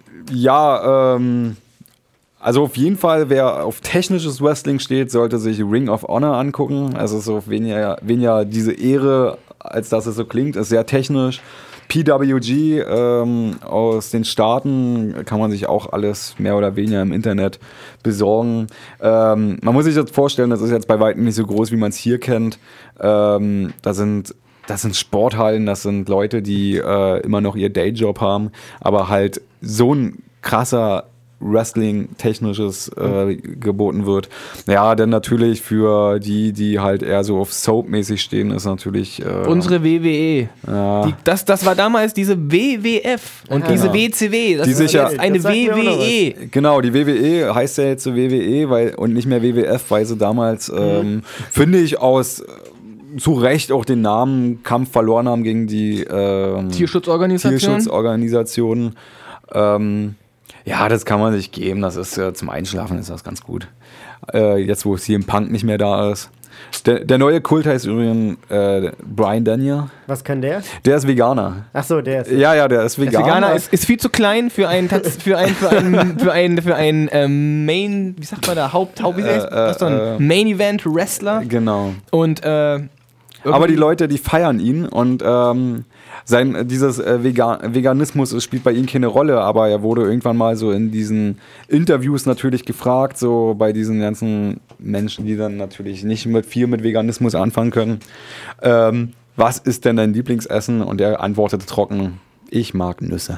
Ja, ähm, also auf jeden Fall, wer auf technisches Wrestling steht, sollte sich Ring of Honor angucken. Also so weniger, weniger diese Ehre, als dass es so klingt, ist sehr technisch. P W G ähm, aus den Staaten kann man sich auch alles mehr oder weniger im Internet besorgen. Ähm, man muss sich das vorstellen, das ist jetzt bei weitem nicht so groß, wie man es hier kennt. Ähm, da sind Das sind Sporthallen, das sind Leute, die äh, immer noch ihr Dayjob haben, aber halt so ein krasser Wrestling-technisches äh, geboten wird. Ja, denn natürlich für die, die halt eher so auf Soap-mäßig stehen, ist natürlich äh, Unsere W W E. ja, Die, das, das war damals diese W W F und Aha. diese W C W. Das Die ist sich ja- jetzt eine Das sagt mir W auch noch W E. genau, die W W E heißt ja jetzt so W W E weil, und nicht mehr W W F, weil sie damals, ähm, finde ich, aus äh, zu Recht auch den Namen Kampf verloren haben gegen die ähm, Tierschutzorganisation. Tierschutzorganisationen. Ähm, ja, das kann man sich geben. Das ist äh, zum Einschlafen ist das ganz gut. Äh, jetzt, wo C M Punk nicht mehr da ist. Der, der neue Kult heißt übrigens äh, Bryan Daniel. was kann der? Der ist Veganer. Achso, der ist. Ja, ja, der ist Der Veganer. Veganer ist, ist viel zu klein für ein Tats- für ein für ein für ein für ein ähm, Main, wie sagt man da, Haupt, Haupt wie heißt Äh, das? Doch ein äh, Main Event Wrestler Genau. und äh, Aber die Leute, die feiern ihn und ähm, sein, dieses äh, Vegan Veganismus es spielt bei ihm keine Rolle, aber er wurde irgendwann mal so in diesen Interviews natürlich gefragt, so bei diesen ganzen Menschen, die dann natürlich nicht mit viel mit Veganismus anfangen können, ähm, was ist denn dein Lieblingsessen? Und er antwortete trocken, ich mag Nüsse.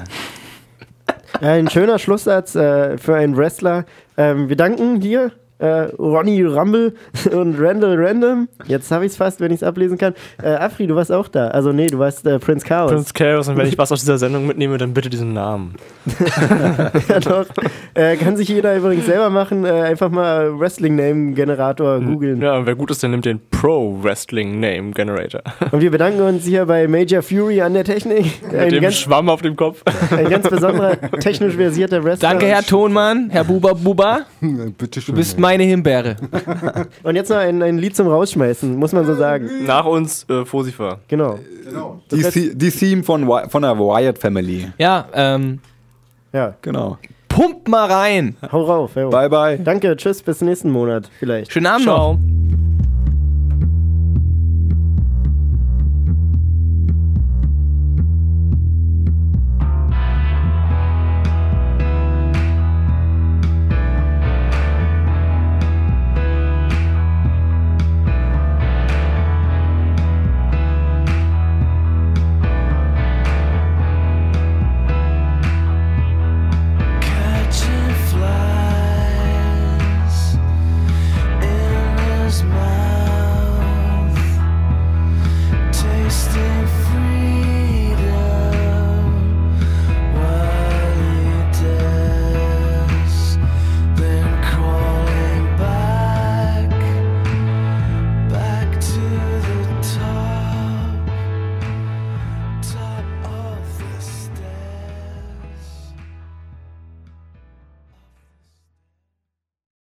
Ein schöner Schlusssatz äh, für einen Wrestler. Ähm, wir danken dir, äh, Ronny Rumble und Randall Random. Jetzt habe ich es fast, wenn ich es ablesen kann. Äh, Afri, du warst auch da. Also nee, du warst äh, Prince Chaos. Prince Chaos, und wenn ich was aus dieser Sendung mitnehme, dann bitte diesen Namen. Ja, doch. Äh, kann sich jeder übrigens selber machen. Äh, einfach mal Wrestling-Name-Generator googeln. Ja, und wer gut ist, der nimmt den Pro Wrestling Name Generator. Und wir bedanken uns hier bei Major Fury an der Technik. Mit Ein dem ganz, Schwamm auf dem Kopf. ein ganz besonderer, technisch versierter Wrestler. Danke, Herr Tonmann, Herr Buba Buba. Bitte schön. Du bist meine Himbeere. Und jetzt noch ein, ein Lied zum Rausschmeißen, muss man so sagen. Nach uns äh, Fosifa. Genau. Die, The- die Theme von, Wy- von der Wyatt Family. Ja, ähm, Ja, Genau. pump mal rein. hau rauf. Jo. Bye, bye. Danke, tschüss, bis nächsten Monat vielleicht. Schönen Abend noch. Ciao.